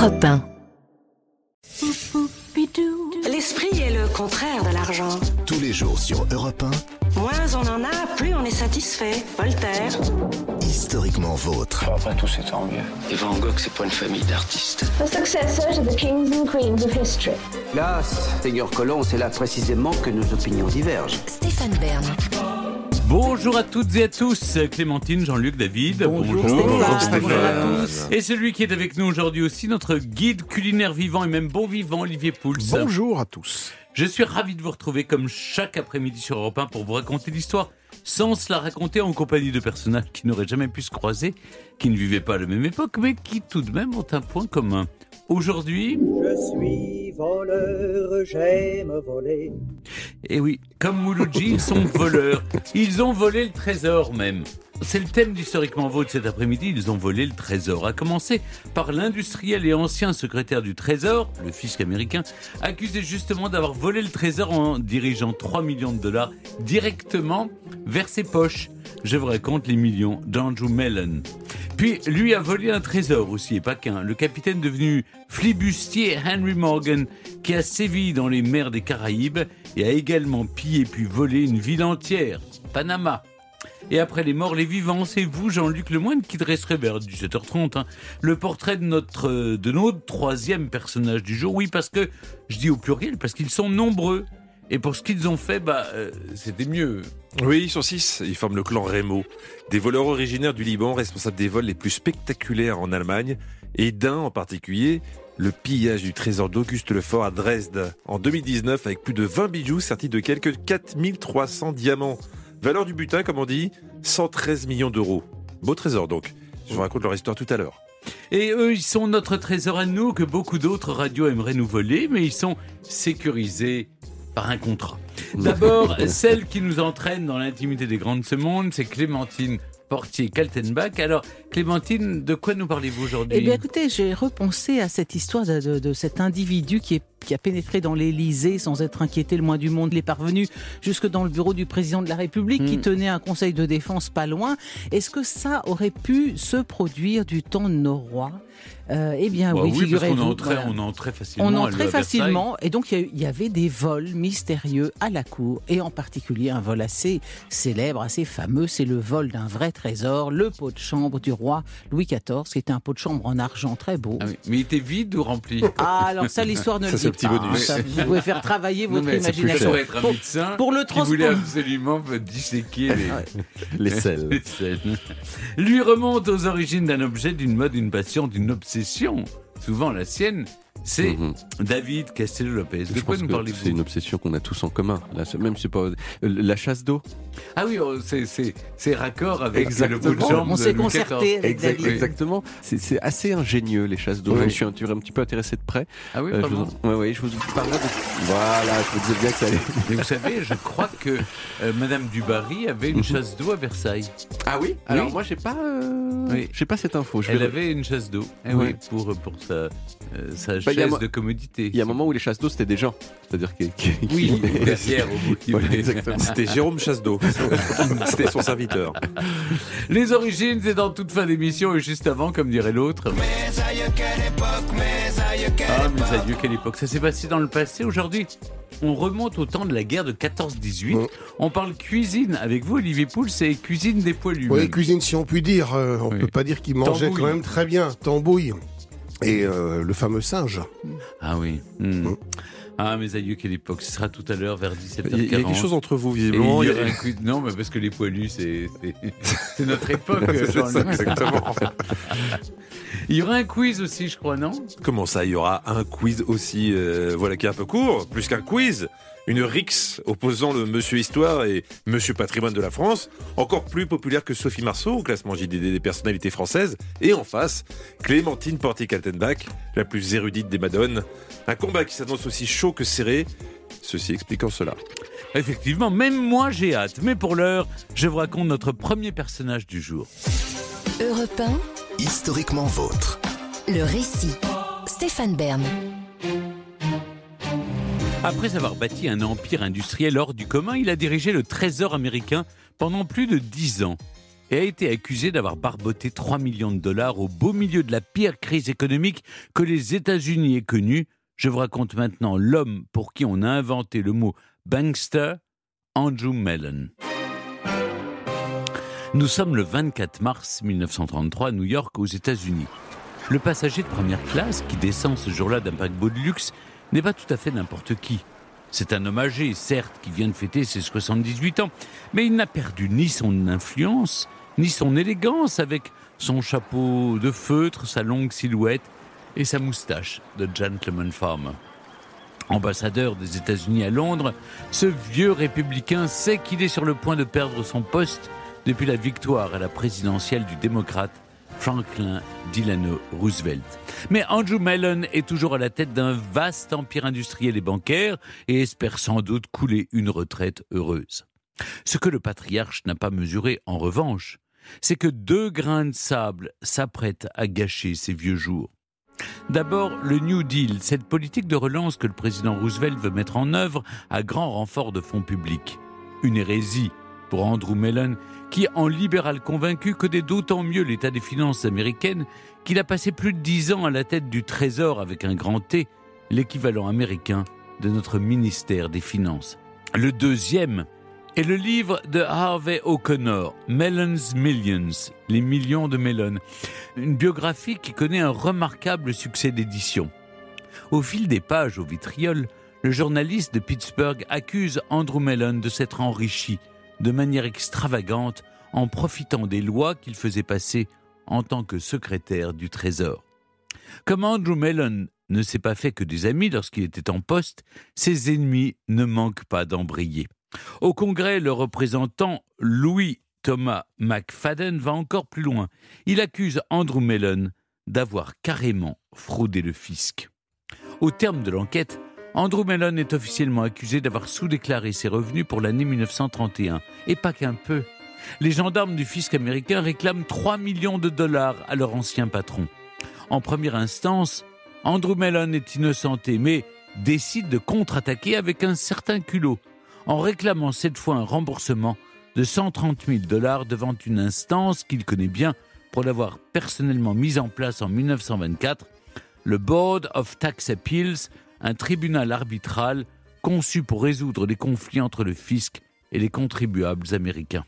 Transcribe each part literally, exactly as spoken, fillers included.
Europe un. L'esprit est le contraire de l'argent. Tous les jours sur Europe un. Moins on en a, plus on est satisfait. Voltaire. Historiquement vôtre. Après tout, c'est tant mieux. Et Van Gogh, c'est pas une famille d'artistes. The successor to the kings and queens of history. Là, Seigneur Colomb, c'est là précisément que nos opinions divergent. Stéphane Bern. Bonjour à toutes et à tous, Clémentine, Jean-Luc, David. Bonjour, Bonjour, Bonjour Stéphane. Stéphane. Et celui qui est avec nous aujourd'hui aussi, notre guide culinaire vivant et même bon vivant, Olivier Pouls. Bonjour à tous. Je suis ravi de vous retrouver comme chaque après-midi sur Europe un pour vous raconter l'histoire sans se la raconter en compagnie de personnages qui n'auraient jamais pu se croiser, qui ne vivaient pas à la même époque, mais qui tout de même ont un point commun. Aujourd'hui... Je suis voleur, j'aime voler. Et oui, comme Mouloudji, ils sont voleurs. Ils ont volé le trésor même. C'est le thème d'Historiquement Vôtre cet après-midi, ils ont volé le trésor. À commencer par l'industriel et ancien secrétaire du Trésor, le fisc américain, accusé justement d'avoir volé le trésor en dirigeant trois millions de dollars directement vers ses poches. Je vous raconte les millions d'Andrew Mellon. Puis, lui a volé un trésor aussi, et pas qu'un. Le capitaine devenu flibustier Henry Morgan, qui a sévi dans les mers des Caraïbes et a également pillé puis volé une ville entière, Panama. Et après les morts, les vivants, c'est vous, Jean-Luc Lemoine, qui dresserait vers dix-sept heures trente hein, le portrait de notre, de notre troisième personnage du jour. Oui, parce que, je dis au pluriel, parce qu'ils sont nombreux. Et pour ce qu'ils ont fait, bah, euh, c'était mieux. Oui, ils sont six. Ils forment le clan Remo. Des voleurs originaires du Liban, responsables des vols les plus spectaculaires en Allemagne. Et d'un en particulier, le pillage du trésor d'Auguste Lefort à Dresde. En deux mille dix-neuf, avec plus de vingt bijoux sertis de quelques quatre mille trois cents diamants. Valeur du butin, comme on dit, cent treize millions d'euros. Beau trésor donc. Je vous raconte leur histoire tout à l'heure. Et eux, ils sont notre trésor à nous, que beaucoup d'autres radios aimeraient nous voler, mais ils sont sécurisés par un contrat. D'abord, celle qui nous entraîne dans l'intimité des grands de ce monde, c'est Clémentine Portier-Kaltenbach. Alors, Clémentine, de quoi nous parlez-vous aujourd'hui ? Eh bien, écoutez, j'ai repensé à cette histoire de, de, de cet individu qui, est, qui a pénétré dans l'Élysée sans être inquiété le moins du monde. Il est parvenu jusque dans le bureau du président de la République, mmh. qui tenait un conseil de défense pas loin. Est-ce que ça aurait pu se produire du temps de nos rois ? Euh, eh bien bah oui, oui figurez-vous. Parce qu'on entrait, voilà. on entrait facilement. On entrait facilement, et donc il y, y avait des vols mystérieux à la cour, et en particulier un vol assez célèbre, assez fameux, c'est le vol d'un vrai trésor, le pot de chambre du roi Louis quatorze, qui était un pot de chambre en argent très beau. Ah oui. Mais il était vide ou rempli ? Ah, alors ça, l'histoire ne ça, le dit petit pas. Bonus. Ça, vous pouvez faire travailler votre non, mais imagination. Ça pourrait être un médecin pour, pour le qui transport... voulait absolument disséquer les, les selles. les selles. Lui remonte aux origines d'un objet, d'une mode, d'une passion, d'une obsession. Souvent la sienne, c'est mmh. David Castello-Lopez. Je pense que c'est une obsession qu'on a tous en commun. Là, même c'est pas la chasse d'eau. Ah oui, c'est c'est c'est raccord avec exactement. le pot de chambre. On s'est concerté avec exact, David. Exactement. C'est, c'est assez ingénieux les chasses d'eau. Oui. Je me suis un, un petit peu intéressé de près. Ah oui, euh, vraiment. je vous, ouais, ouais, je vous parlerai de. Voilà, je vous disais bien que ça allait. Mais vous savez, je crois que euh, Madame du Barry avait une chasse d'eau à Versailles. Ah oui. Alors oui. moi, j'ai pas, euh... oui. j'ai pas cette info. Je Elle vais... avait une chasse d'eau. Eh ouais. oui, pour pour sa euh, sa bah, chaise mo- de commodité. Il y a un moment où les chasses d'eau c'était des gens, c'est-à-dire que. Qui, oui, qui... derrière au bout. Qui voilà, exactement. C'était Jérôme Chassedeau. C'était son serviteur. Les origines, c'est dans toute fin d'émission et juste avant, comme dirait l'autre. Mais aïeux, quelle époque, mais aïeux, quelle ah, époque. mais aïeux, quelle époque. Ça s'est passé dans le passé. Aujourd'hui, on remonte au temps de la guerre de quatorze dix-huit. Mmh. On parle cuisine avec vous, Olivier Pouls, c'est cuisine des poilus. Oui, cuisine si on peut dire. Euh, on ne oui. peut pas dire qu'il mangeait Tambouille. quand même très bien. Tambouille. Et euh, le fameux singe. Ah oui. Mmh. Mmh. Ah, mes aïeux, quelle époque. Ce sera tout à l'heure vers dix-sept heures quarante. Il y a quelque chose entre vous, visiblement. Il y aura un quiz... Non, mais parce que les poilus, c'est, c'est... c'est notre époque. C'est ça, exactement. Il y aura un quiz aussi, je crois, non ? Comment ça, il y aura un quiz aussi euh, voilà, qui est un peu court, plus qu'un quiz. Une rixe opposant le Monsieur Histoire et Monsieur Patrimoine de la France, encore plus populaire que Sophie Marceau au classement J D D des personnalités françaises. Et en face, Clémentine Portier-Kaltenbach, la plus érudite des Madones. Un combat qui s'annonce aussi chaud que serré, ceci expliquant cela. Effectivement, même moi j'ai hâte. Mais pour l'heure, je vous raconte notre premier personnage du jour. Europe un. Historiquement vôtre. Le récit. Stéphane Bern. Après avoir bâti un empire industriel hors du commun, il a dirigé le Trésor américain pendant plus de dix ans. et a été accusé d'avoir barboté trois millions de dollars au beau milieu de la pire crise économique que les États-Unis aient connue. Je vous raconte maintenant l'homme pour qui on a inventé le mot bankster, Andrew Mellon. Nous sommes le vingt-quatre mars mille neuf cent trente-trois à New York, aux États-Unis. Le passager de première classe qui descend ce jour-là d'un paquebot de luxe n'est pas tout à fait n'importe qui. C'est un homme âgé, certes, qui vient de fêter ses soixante-dix-huit ans, mais il n'a perdu ni son influence, ni son élégance avec son chapeau de feutre, sa longue silhouette et sa moustache de gentleman farmer. Ambassadeur des États-Unis à Londres, ce vieux républicain sait qu'il est sur le point de perdre son poste depuis la victoire à la présidentielle du démocrate Franklin Delano Roosevelt. Mais Andrew Mellon est toujours à la tête d'un vaste empire industriel et bancaire et espère sans doute couler une retraite heureuse. Ce que le patriarche n'a pas mesuré, en revanche, c'est que deux grains de sable s'apprêtent à gâcher ses vieux jours. D'abord, le New Deal, cette politique de relance que le président Roosevelt veut mettre en œuvre à grand renfort de fonds publics. Une hérésie pour Andrew Mellon, qui, en libéral convaincu, connaît d'autant mieux l'état des finances américaines qu'il a passé plus de dix ans à la tête du Trésor avec un grand T, l'équivalent américain de notre ministère des Finances. Le deuxième est le livre de Harvey O'Connor, Mellon's Millions, les millions de Mellon, une biographie qui connaît un remarquable succès d'édition. Au fil des pages au vitriol, le journaliste de Pittsburgh accuse Andrew Mellon de s'être enrichi de manière extravagante en profitant des lois qu'il faisait passer en tant que secrétaire du Trésor. Comme Andrew Mellon ne s'est pas fait que des amis lorsqu'il était en poste, ses ennemis ne manquent pas d'embrayer. Au Congrès, le représentant Louis Thomas McFadden va encore plus loin. Il accuse Andrew Mellon d'avoir carrément fraudé le fisc. Au terme de l'enquête, Andrew Mellon est officiellement accusé d'avoir sous-déclaré ses revenus pour l'année mille neuf cent trente et un. Et pas qu'un peu. Les gendarmes du fisc américain réclament trois millions de dollars à leur ancien patron. En première instance, Andrew Mellon est innocenté, mais décide de contre-attaquer avec un certain culot, en réclamant cette fois un remboursement de cent trente mille dollars devant une instance qu'il connaît bien pour l'avoir personnellement mise en place en mille neuf cent vingt-quatre, le Board of Tax Appeals, un tribunal arbitral conçu pour résoudre les conflits entre le fisc et les contribuables américains.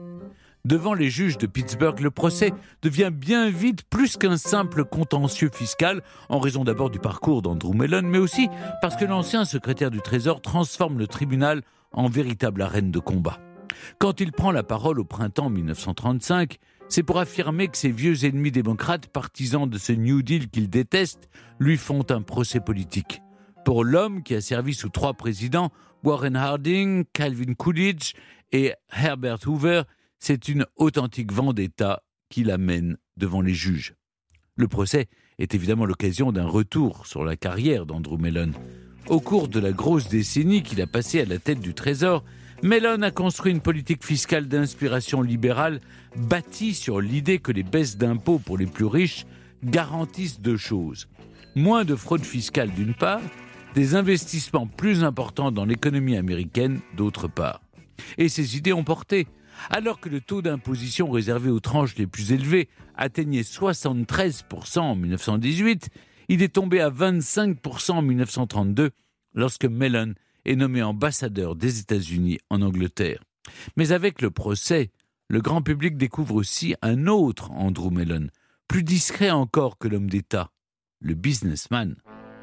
Devant les juges de Pittsburgh, le procès devient bien vite plus qu'un simple contentieux fiscal, en raison d'abord du parcours d'Andrew Mellon, mais aussi parce que l'ancien secrétaire du Trésor transforme le tribunal en véritable arène de combat. Quand il prend la parole au printemps mille neuf cent trente-cinq, c'est pour affirmer que ses vieux ennemis démocrates, partisans de ce New Deal qu'il déteste, lui font un procès politique. Pour l'homme qui a servi sous trois présidents, Warren Harding, Calvin Coolidge et Herbert Hoover, c'est une authentique vendetta qui l'amène devant les juges. Le procès est évidemment l'occasion d'un retour sur la carrière d'Andrew Mellon. Au cours de la grosse décennie qu'il a passée à la tête du Trésor, Mellon a construit une politique fiscale d'inspiration libérale bâtie sur l'idée que les baisses d'impôts pour les plus riches garantissent deux choses. Moins de fraude fiscale d'une part, des investissements plus importants dans l'économie américaine d'autre part. Et ces idées ont porté. Alors que le taux d'imposition réservé aux tranches les plus élevées atteignait soixante-treize pour cent en mille neuf cent dix-huit, il est tombé à vingt-cinq pour cent en mille neuf cent trente-deux lorsque Mellon est nommé ambassadeur des États-Unis en Angleterre. Mais avec le procès, le grand public découvre aussi un autre Andrew Mellon, plus discret encore que l'homme d'État, le businessman.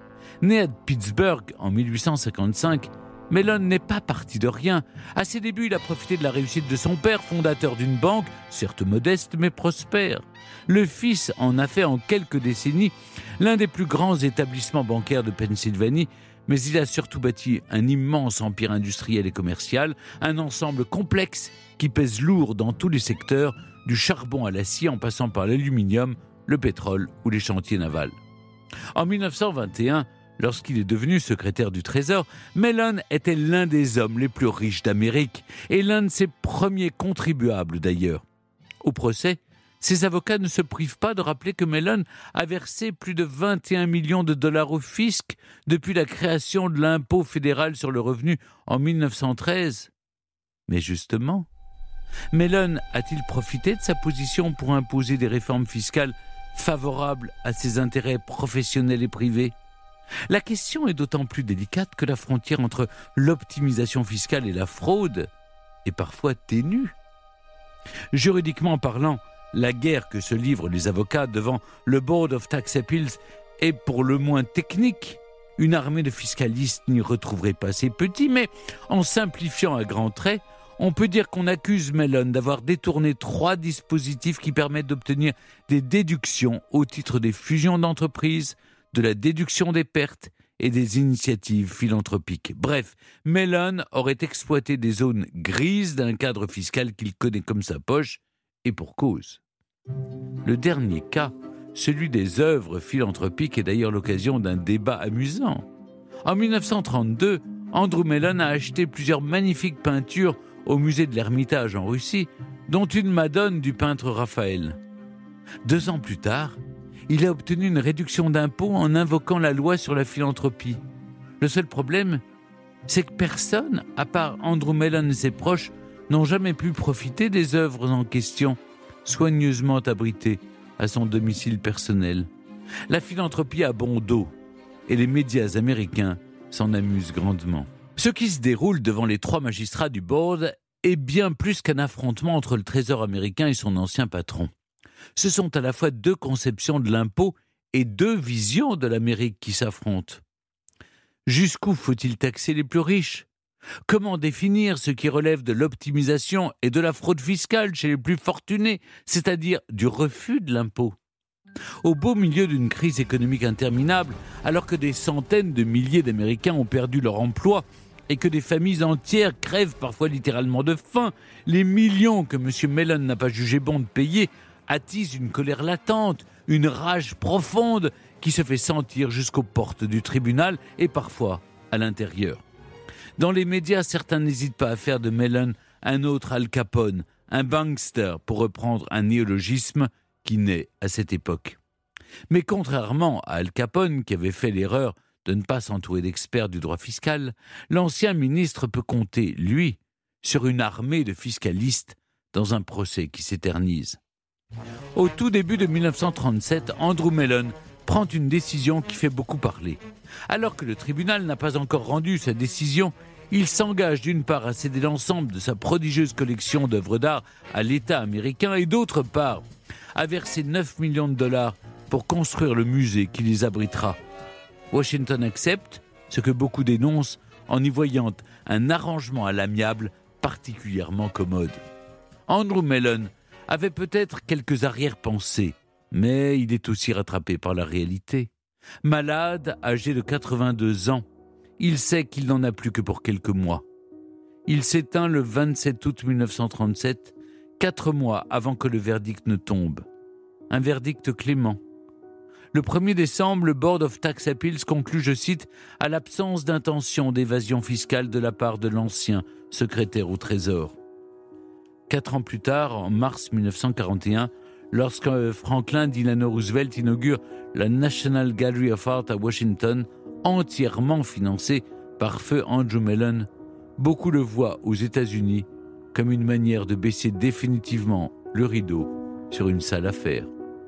Né à Pittsburgh en mille huit cent cinquante-cinq, Mellon n'est pas parti de rien. À ses débuts, il a profité de la réussite de son père, fondateur d'une banque, certes modeste mais prospère. Le fils en a fait en quelques décennies l'un des plus grands établissements bancaires de Pennsylvanie, mais il a surtout bâti un immense empire industriel et commercial, un ensemble complexe qui pèse lourd dans tous les secteurs, du charbon à l'acier en passant par l'aluminium, le pétrole ou les chantiers navals. En mille neuf cent vingt et un, lorsqu'il est devenu secrétaire du Trésor, Mellon était l'un des hommes les plus riches d'Amérique et l'un de ses premiers contribuables d'ailleurs. Au procès, ses avocats ne se privent pas de rappeler que Mellon a versé plus de vingt et un millions de dollars au fisc depuis la création de l'impôt fédéral sur le revenu en mille neuf cent treize. Mais justement, Mellon a-t-il profité de sa position pour imposer des réformes fiscales favorables à ses intérêts professionnels et privés ? La question est d'autant plus délicate que la frontière entre l'optimisation fiscale et la fraude est parfois ténue. Juridiquement parlant, la guerre que se livrent les avocats devant le Board of Tax Appeals est pour le moins technique. Une armée de fiscalistes n'y retrouverait pas ses petits, mais en simplifiant à grands traits, on peut dire qu'on accuse Mellon d'avoir détourné trois dispositifs qui permettent d'obtenir des déductions au titre des fusions d'entreprises, de la déduction des pertes et des initiatives philanthropiques. Bref, Mellon aurait exploité des zones grises d'un cadre fiscal qu'il connaît comme sa poche, et pour cause. Le dernier cas, celui des œuvres philanthropiques, est d'ailleurs l'occasion d'un débat amusant. En dix-neuf cent trente-deux, Andrew Mellon a acheté plusieurs magnifiques peintures au musée de l'Ermitage en Russie, dont une Madone du peintre Raphaël. Deux ans plus tard, il a obtenu une réduction d'impôt en invoquant la loi sur la philanthropie. Le seul problème, c'est que personne, à part Andrew Mellon et ses proches, n'ont jamais pu profiter des œuvres en question, soigneusement abritées à son domicile personnel. La philanthropie a bon dos, et les médias américains s'en amusent grandement. Ce qui se déroule devant les trois magistrats du board est bien plus qu'un affrontement entre le Trésor américain et son ancien patron. Ce sont à la fois deux conceptions de l'impôt et deux visions de l'Amérique qui s'affrontent. Jusqu'où faut-il taxer les plus riches ? Comment définir ce qui relève de l'optimisation et de la fraude fiscale chez les plus fortunés, c'est-à-dire du refus de l'impôt ? Au beau milieu d'une crise économique interminable, alors que des centaines de milliers d'Américains ont perdu leur emploi et que des familles entières crèvent parfois littéralement de faim, les millions que M. Mellon n'a pas jugé bon de payer attisent une colère latente, une rage profonde qui se fait sentir jusqu'aux portes du tribunal et parfois à l'intérieur. Dans les médias, certains n'hésitent pas à faire de Mellon un autre Al Capone, un bankster, pour reprendre un néologisme qui naît à cette époque. Mais contrairement à Al Capone, qui avait fait l'erreur de ne pas s'entourer d'experts du droit fiscal, l'ancien ministre peut compter, lui, sur une armée de fiscalistes dans un procès qui s'éternise. Au tout début de dix-neuf cent trente-sept, Andrew Mellon prend une décision qui fait beaucoup parler. Alors que le tribunal n'a pas encore rendu sa décision, il s'engage d'une part à céder l'ensemble de sa prodigieuse collection d'œuvres d'art à l'État américain et d'autre part à verser neuf millions de dollars pour construire le musée qui les abritera. Washington accepte, ce que beaucoup dénoncent, en y voyant un arrangement à l'amiable particulièrement commode. Andrew Mellon avait peut-être quelques arrière-pensées, mais il est aussi rattrapé par la réalité. Malade, âgé de quatre-vingt-deux ans, il sait qu'il n'en a plus que pour quelques mois. Il s'éteint le vingt-sept août dix-neuf cent trente-sept, quatre mois avant que le verdict ne tombe. Un verdict clément. Le premier décembre, le Board of Tax Appeals conclut, je cite, « à l'absence d'intention d'évasion fiscale de la part de l'ancien secrétaire au Trésor ». Quatre ans plus tard, en mars dix-neuf cent quarante et un, lorsque Franklin Delano Roosevelt inaugure la National Gallery of Art à Washington, entièrement financée par feu Andrew Mellon, beaucoup le voient aux États-Unis comme une manière de baisser définitivement le rideau sur une sale affaire.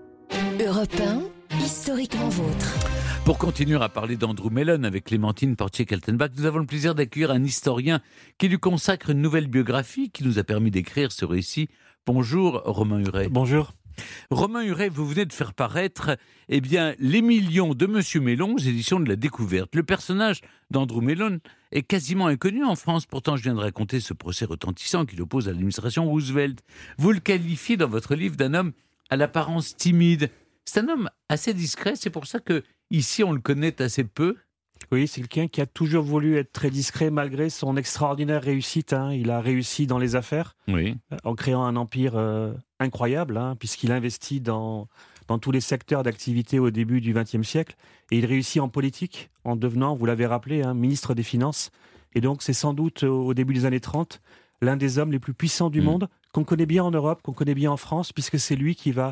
Europe un, historiquement vôtre. Pour continuer à parler d'Andrew Mellon avec Clémentine Portier-Kaltenbach, nous avons le plaisir d'accueillir un historien qui lui consacre une nouvelle biographie qui nous a permis d'écrire ce récit. Bonjour Romain Huret. Bonjour. Romain Huret, vous venez de faire paraître eh bien, Les Millions de Monsieur Mellon aux éditions de La Découverte. Le personnage d'Andrew Mellon est quasiment inconnu en France. Pourtant, je viens de raconter ce procès retentissant qu'il oppose à l'administration Roosevelt. Vous le qualifiez dans votre livre d'un homme à l'apparence timide. C'est un homme assez discret, c'est pour ça que ici on le connaît assez peu. Oui, c'est quelqu'un qui a toujours voulu être très discret malgré son extraordinaire réussite. Hein. Il a réussi dans les affaires, oui. en créant un empire euh, incroyable, hein, puisqu'il investit dans, dans tous les secteurs d'activité au début du vingtième siècle. Et il réussit en politique, en devenant, vous l'avez rappelé, hein, ministre des Finances. Et donc c'est sans doute au début des années trente, l'un des hommes les plus puissants du mmh. monde, qu'on connaît bien en Europe, qu'on connaît bien en France, puisque c'est lui qui va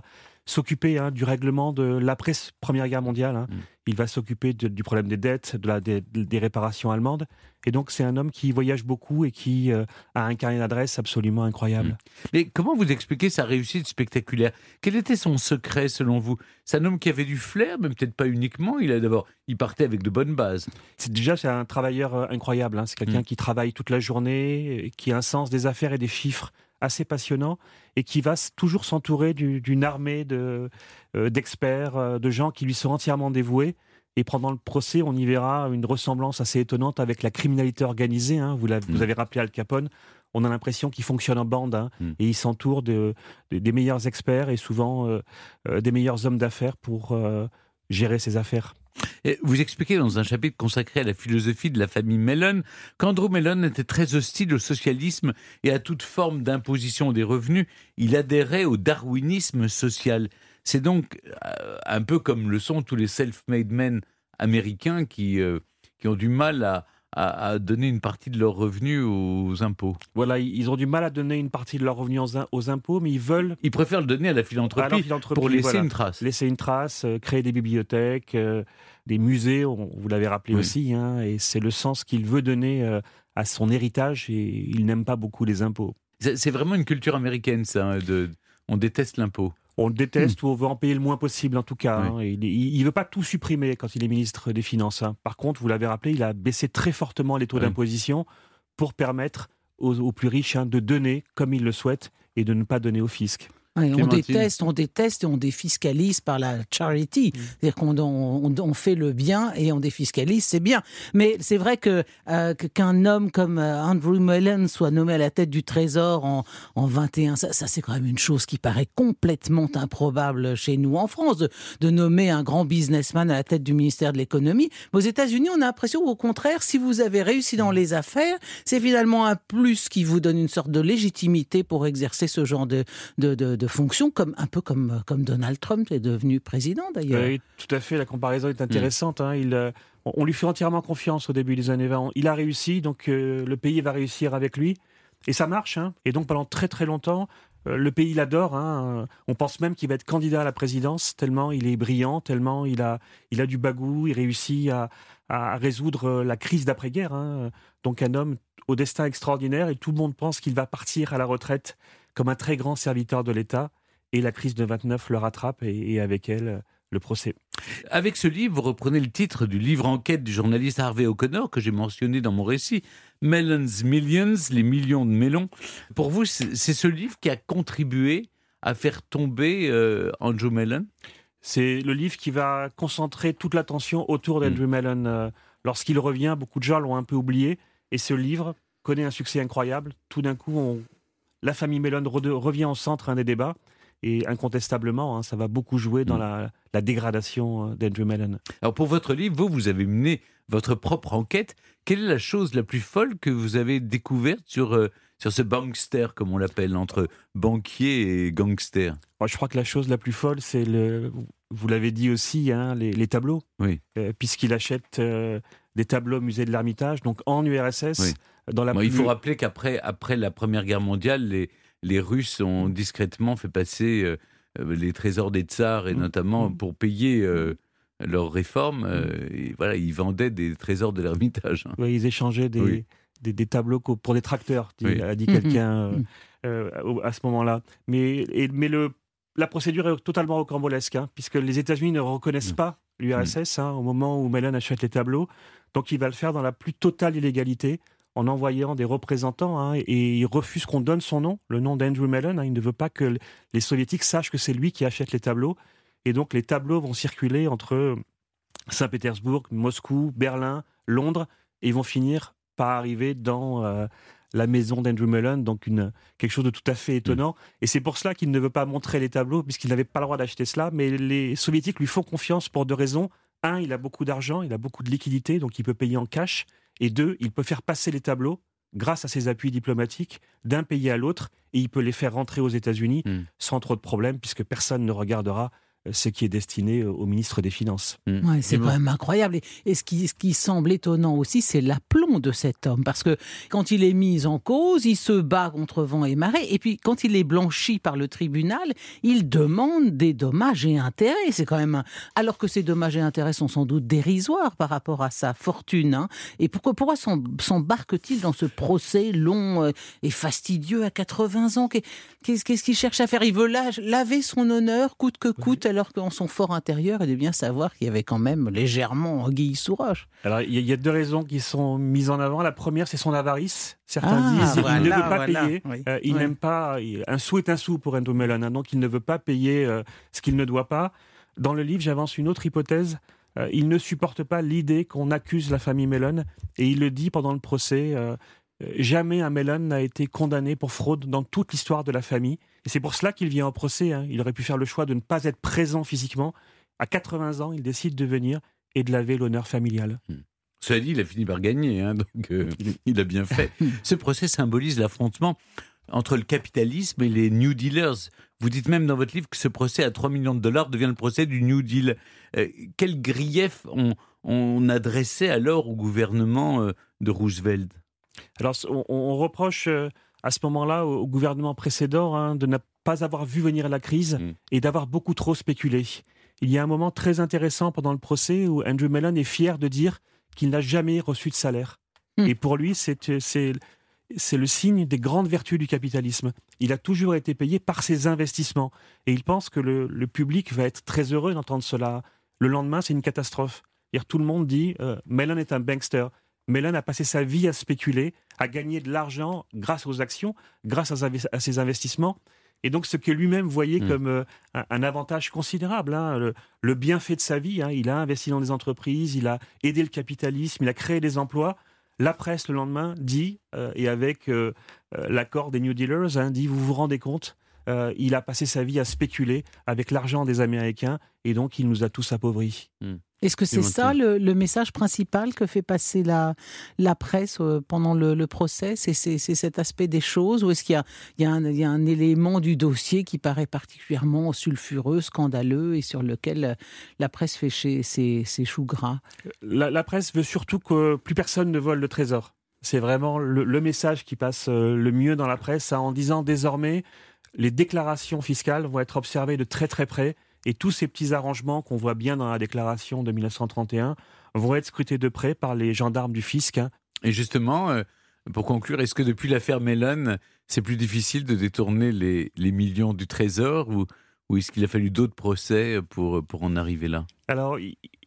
s'occuper hein, du règlement de l'après-première guerre mondiale. Hein. Mmh. Il va s'occuper de, du problème des dettes, de la, des, des réparations allemandes. Et donc, c'est un homme qui voyage beaucoup et qui euh, a un carnet d'adresses absolument incroyable. Mmh. Mais comment vous expliquez sa réussite spectaculaire ? Quel était son secret, selon vous ? C'est un homme qui avait du flair, mais peut-être pas uniquement. Il a d'abord, il partait avec de bonnes bases. C'est, déjà, c'est un travailleur incroyable. Hein. C'est quelqu'un mmh. qui travaille toute la journée, qui a un sens des affaires et des chiffres assez passionnant et qui va toujours s'entourer du, d'une armée de, euh, d'experts, euh, de gens qui lui sont entièrement dévoués. Et pendant le procès, on y verra une ressemblance assez étonnante avec la criminalité organisée. Hein. Vous, mmh. vous avez rappelé Al Capone. On a l'impression qu'il fonctionne en bande hein, mmh. et il s'entoure de, de, des meilleurs experts et souvent euh, euh, des meilleurs hommes d'affaires pour euh, gérer ses affaires. Et vous expliquez dans un chapitre consacré à la philosophie de la famille Mellon qu'Andrew Mellon était très hostile au socialisme et à toute forme d'imposition des revenus. Il adhérait au darwinisme social. C'est donc euh, un peu comme le sont tous les self-made men américains qui, euh, qui ont du mal à, à, à donner une partie de leurs revenus aux impôts. Voilà, ils ont du mal à donner une partie de leurs revenus aux, aux impôts, mais ils veulent... Ils préfèrent le donner à la philanthropie, à la philanthropie pour laisser voilà, une trace. Laisser une trace, euh, créer des bibliothèques, euh, des musées, on, vous l'avez rappelé oui. aussi, hein, et c'est le sens qu'il veut donner euh, à son héritage, et il n'aime pas beaucoup les impôts. C'est, c'est vraiment une culture américaine, ça, de, on déteste l'impôt. On le déteste mmh. ou on veut en payer le moins possible, en tout cas. Oui. Hein. Il ne veut pas tout supprimer quand il est ministre des Finances. Hein. Par contre, vous l'avez rappelé, il a baissé très fortement les taux oui. d'imposition pour permettre aux, aux plus riches hein, de donner comme ils le souhaitent et de ne pas donner au fisc. Oui, on déteste, on déteste et on défiscalise par la charity. Mmh. C'est-à-dire qu'on on, on fait le bien et on défiscalise, c'est bien. Mais c'est vrai que, euh, qu'un homme comme Andrew Mellon soit nommé à la tête du Trésor en, en vingt et un, ça, ça c'est quand même une chose qui paraît complètement improbable chez nous en France, de, de nommer un grand businessman à la tête du ministère de l'économie. Mais aux États-Unis, on a l'impression qu'au contraire, si vous avez réussi dans les affaires, c'est finalement un plus qui vous donne une sorte de légitimité pour exercer ce genre de, de, de, de fonction, comme, un peu comme, comme Donald Trump est devenu président d'ailleurs. Oui, tout à fait, la comparaison est intéressante. Mmh. Hein. Il, euh, on lui fait entièrement confiance au début des années vingt. Il a réussi, donc euh, le pays va réussir avec lui. Et ça marche. Hein. Et donc pendant très très longtemps, euh, le pays l'adore. Hein. On pense même qu'il va être candidat à la présidence, tellement il est brillant, tellement il a, il a du bagou, il réussit à, à résoudre la crise d'après-guerre. Hein. Donc un homme au destin extraordinaire et tout le monde pense qu'il va partir à la retraite comme un très grand serviteur de l'État, et la crise de vingt-neuf le rattrape, et, et avec elle, le procès. Avec ce livre, vous reprenez le titre du livre enquête du journaliste Harvey O'Connor, que j'ai mentionné dans mon récit, Mellon's Millions, les millions de Mellon. Pour vous, c'est, c'est ce livre qui a contribué à faire tomber euh, Andrew Mellon ? C'est le livre qui va concentrer toute l'attention autour d'Andrew mmh. Mellon. Euh, lorsqu'il revient, beaucoup de gens l'ont un peu oublié, et ce livre connaît un succès incroyable. Tout d'un coup, on... la famille Mellon revient au centre hein, des débats, et incontestablement, hein, ça va beaucoup jouer dans mmh. la, la dégradation d'Andrew Mellon. Alors pour votre livre, vous, vous avez mené votre propre enquête. Quelle est la chose la plus folle que vous avez découverte sur, euh, sur ce bankster, comme on l'appelle, entre banquier et gangster ? Moi, je crois que la chose la plus folle, c'est, le, vous l'avez dit aussi, hein, les, les tableaux. Oui. Euh, puisqu'il achète euh, des tableaux au musée de l'Ermitage, donc en U R S S. Oui. Dans la bon, plus... Il faut rappeler qu'après après la Première Guerre mondiale, les, les Russes ont discrètement fait passer euh, les trésors des tsars, et mmh. notamment pour payer euh, leurs réformes. Euh, et voilà, ils vendaient des trésors de l'Ermitage. Hein. Oui, ils échangeaient des, oui. des, des tableaux pour des tracteurs, dit, oui. a dit quelqu'un euh, euh, à ce moment-là. Mais, et, mais le, la procédure est totalement rocambolesque, hein, puisque les États-Unis ne reconnaissent mmh. pas l'U R S S mmh. hein, au moment où Mellon achète les tableaux. Donc il va le faire dans la plus totale illégalité, en envoyant des représentants, hein, et il refuse qu'on donne son nom, le nom d'Andrew Mellon. Hein, il ne veut pas que les soviétiques sachent que c'est lui qui achète les tableaux. Et donc les tableaux vont circuler entre Saint-Pétersbourg, Moscou, Berlin, Londres, et ils vont finir par arriver dans euh, la maison d'Andrew Mellon, donc une, quelque chose de tout à fait étonnant. Mmh. Et c'est pour cela qu'il ne veut pas montrer les tableaux, puisqu'il n'avait pas le droit d'acheter cela, mais les soviétiques lui font confiance pour deux raisons. Un, il a beaucoup d'argent, il a beaucoup de liquidités, donc il peut payer en cash. Et deux, il peut faire passer les tableaux, grâce à ses appuis diplomatiques, d'un pays à l'autre, et il peut les faire rentrer aux États-Unis mmh. sans trop de problèmes, puisque personne ne regardera ce qui est destiné au ministre des Finances. Mmh. Ouais, c'est quand même incroyable. Et, et ce, qui, ce qui semble étonnant aussi, c'est l'aplomb de cet homme. Parce que quand il est mis en cause, il se bat contre vent et marée. Et puis, quand il est blanchi par le tribunal, il demande des dommages et intérêts. C'est quand même un... Alors que ces dommages et intérêts sont sans doute dérisoires par rapport à sa fortune. Hein. Et pourquoi, pourquoi s'embarque-t-il dans ce procès long euh, et fastidieux à quatre-vingts ans? Qu'est-ce, qu'est-ce qu'il cherche à faire? Il veut laver son honneur coûte que coûte, oui. Alors qu'en son fort intérieur, il est bien savoir qu'il y avait quand même légèrement anguille sous roche. Alors, il y, y a deux raisons qui sont mises en avant. La première, c'est son avarice. Certains ah, disent qu'il voilà, ne veut pas voilà, payer. Oui. Euh, il oui. n'aime pas... Un sou est un sou pour Andrew Mellon, hein, donc il ne veut pas payer euh, ce qu'il ne doit pas. Dans le livre, j'avance une autre hypothèse. Euh, il ne supporte pas l'idée qu'on accuse la famille Mellon. Et il le dit pendant le procès... Euh, Jamais un Mellon n'a été condamné pour fraude dans toute l'histoire de la famille. Et c'est pour cela qu'il vient au procès. Hein. Il aurait pu faire le choix de ne pas être présent physiquement. À quatre-vingts ans, il décide de venir et de laver l'honneur familial. Mmh. Cela dit, il a fini par gagner, hein, donc euh, il a bien fait. Ce procès symbolise l'affrontement entre le capitalisme et les New Dealers. Vous dites même dans votre livre que ce procès à trois millions de dollars devient le procès du New Deal. Euh, quel grief on, on adressait alors au gouvernement euh, de Roosevelt ? Alors, on, on reproche euh, à ce moment-là au, au gouvernement précédent hein, de ne pas avoir vu venir la crise mmh. et d'avoir beaucoup trop spéculé. Il y a un moment très intéressant pendant le procès où Andrew Mellon est fier de dire qu'il n'a jamais reçu de salaire. Mmh. Et pour lui, c'est, c'est, c'est le signe des grandes vertus du capitalisme. Il a toujours été payé par ses investissements. Et il pense que le, le public va être très heureux d'entendre cela. Le lendemain, c'est une catastrophe. Hier, tout le monde dit euh, « Mellon est un bankster ». Mellon a passé sa vie à spéculer, à gagner de l'argent grâce aux actions, grâce à ses investissements. Et donc, ce que lui-même voyait mmh. comme euh, un, un avantage considérable, hein, le, le bienfait de sa vie. Hein, il a investi dans des entreprises, il a aidé le capitalisme, il a créé des emplois. La presse, le lendemain, dit, euh, et avec euh, euh, l'accord des New Dealers, hein, dit, vous vous rendez compte, euh, il a passé sa vie à spéculer avec l'argent des Américains, et donc il nous a tous appauvris. Mmh. Est-ce que c'est ça le, le message principal que fait passer la, la presse euh, pendant le, le procès? C'est, c'est, c'est cet aspect des choses? Ou est-ce qu'il y a, il y a un, il y a un élément du dossier qui paraît particulièrement sulfureux, scandaleux et sur lequel la presse fait ses, ses, ses choux gras? la, la presse veut surtout que plus personne ne vole le trésor. C'est vraiment le, le message qui passe le mieux dans la presse, hein, en disant désormais les déclarations fiscales vont être observées de très très près. Et tous ces petits arrangements qu'on voit bien dans la déclaration de dix-neuf cent trente et un vont être scrutés de près par les gendarmes du fisc. Hein. Et justement, euh, pour conclure, est-ce que depuis l'affaire Mellon, c'est plus difficile de détourner les, les millions du Trésor ou, ou est-ce qu'il a fallu d'autres procès pour, pour en arriver là? Alors,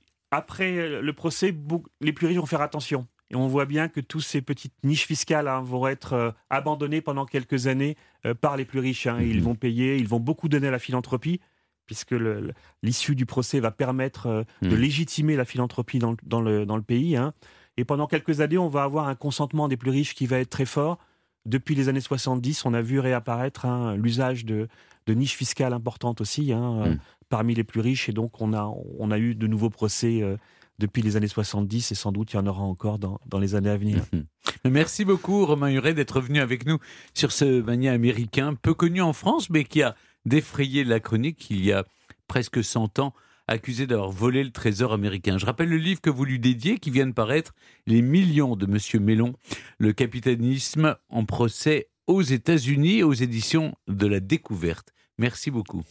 après le procès, les plus riches vont faire attention. Et on voit bien que toutes ces petites niches fiscales hein, vont être euh, abandonnées pendant quelques années euh, par les plus riches. Hein. Mmh. Ils vont payer, ils vont beaucoup donner à la philanthropie, puisque le, l'issue du procès va permettre euh, mmh. de légitimer la philanthropie dans, dans, le, dans le pays. Hein. Et pendant quelques années, on va avoir un consentement des plus riches qui va être très fort. Depuis les années soixante-dix, on a vu réapparaître hein, l'usage de, de niches fiscales importantes aussi hein, mmh. euh, parmi les plus riches. Et donc, on a, on a eu de nouveaux procès euh, depuis les années soixante-dix et sans doute il y en aura encore dans, dans les années à venir. Mmh. Merci beaucoup, Romain Huret, d'être venu avec nous sur ce mania américain, peu connu en France, mais qui a défrayé la chronique il y a presque cent ans, accusé d'avoir volé le trésor américain. Je rappelle le livre que vous lui dédiez, qui vient de paraître, Les millions de Monsieur Mellon, le capitalisme en procès aux États-Unis, aux éditions de La Découverte. Merci beaucoup.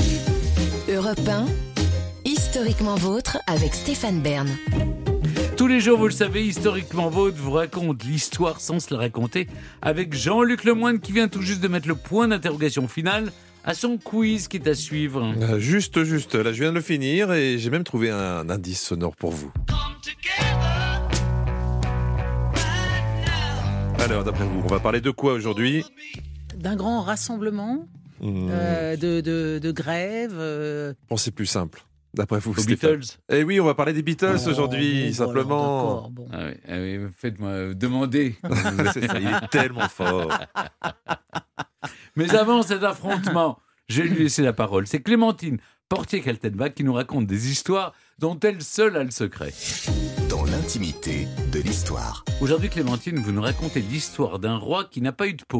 Europe un, historiquement vôtre, avec Stéphane Bern. Tous les jours, vous le savez, Historiquement Vôtre vous raconte l'histoire sans se la raconter, avec Jean-Luc Lemoyne qui vient tout juste de mettre le point d'interrogation final à son quiz qui est à suivre. Euh, juste, juste. Là, je viens de le finir et j'ai même trouvé un indice sonore pour vous. Alors, d'après vous, on va parler de quoi aujourd'hui? D'un grand rassemblement, mmh. euh, de, de, de grève. Euh... Bon, c'est plus simple. D'après vous, aux Beatles. Eh oui, on va parler des Beatles oh, aujourd'hui, bon, simplement. Voilà, bon. ah, oui, ah oui, faites-moi demander. C'est ça, il est tellement fort. Mais avant cet affrontement, je vais lui laisser la parole. C'est Clémentine Portier-Kaltenbach qui nous raconte des histoires dont elle seule a le secret. Dans l'intimité de l'histoire. Aujourd'hui, Clémentine, vous nous racontez l'histoire d'un roi qui n'a pas eu de peau.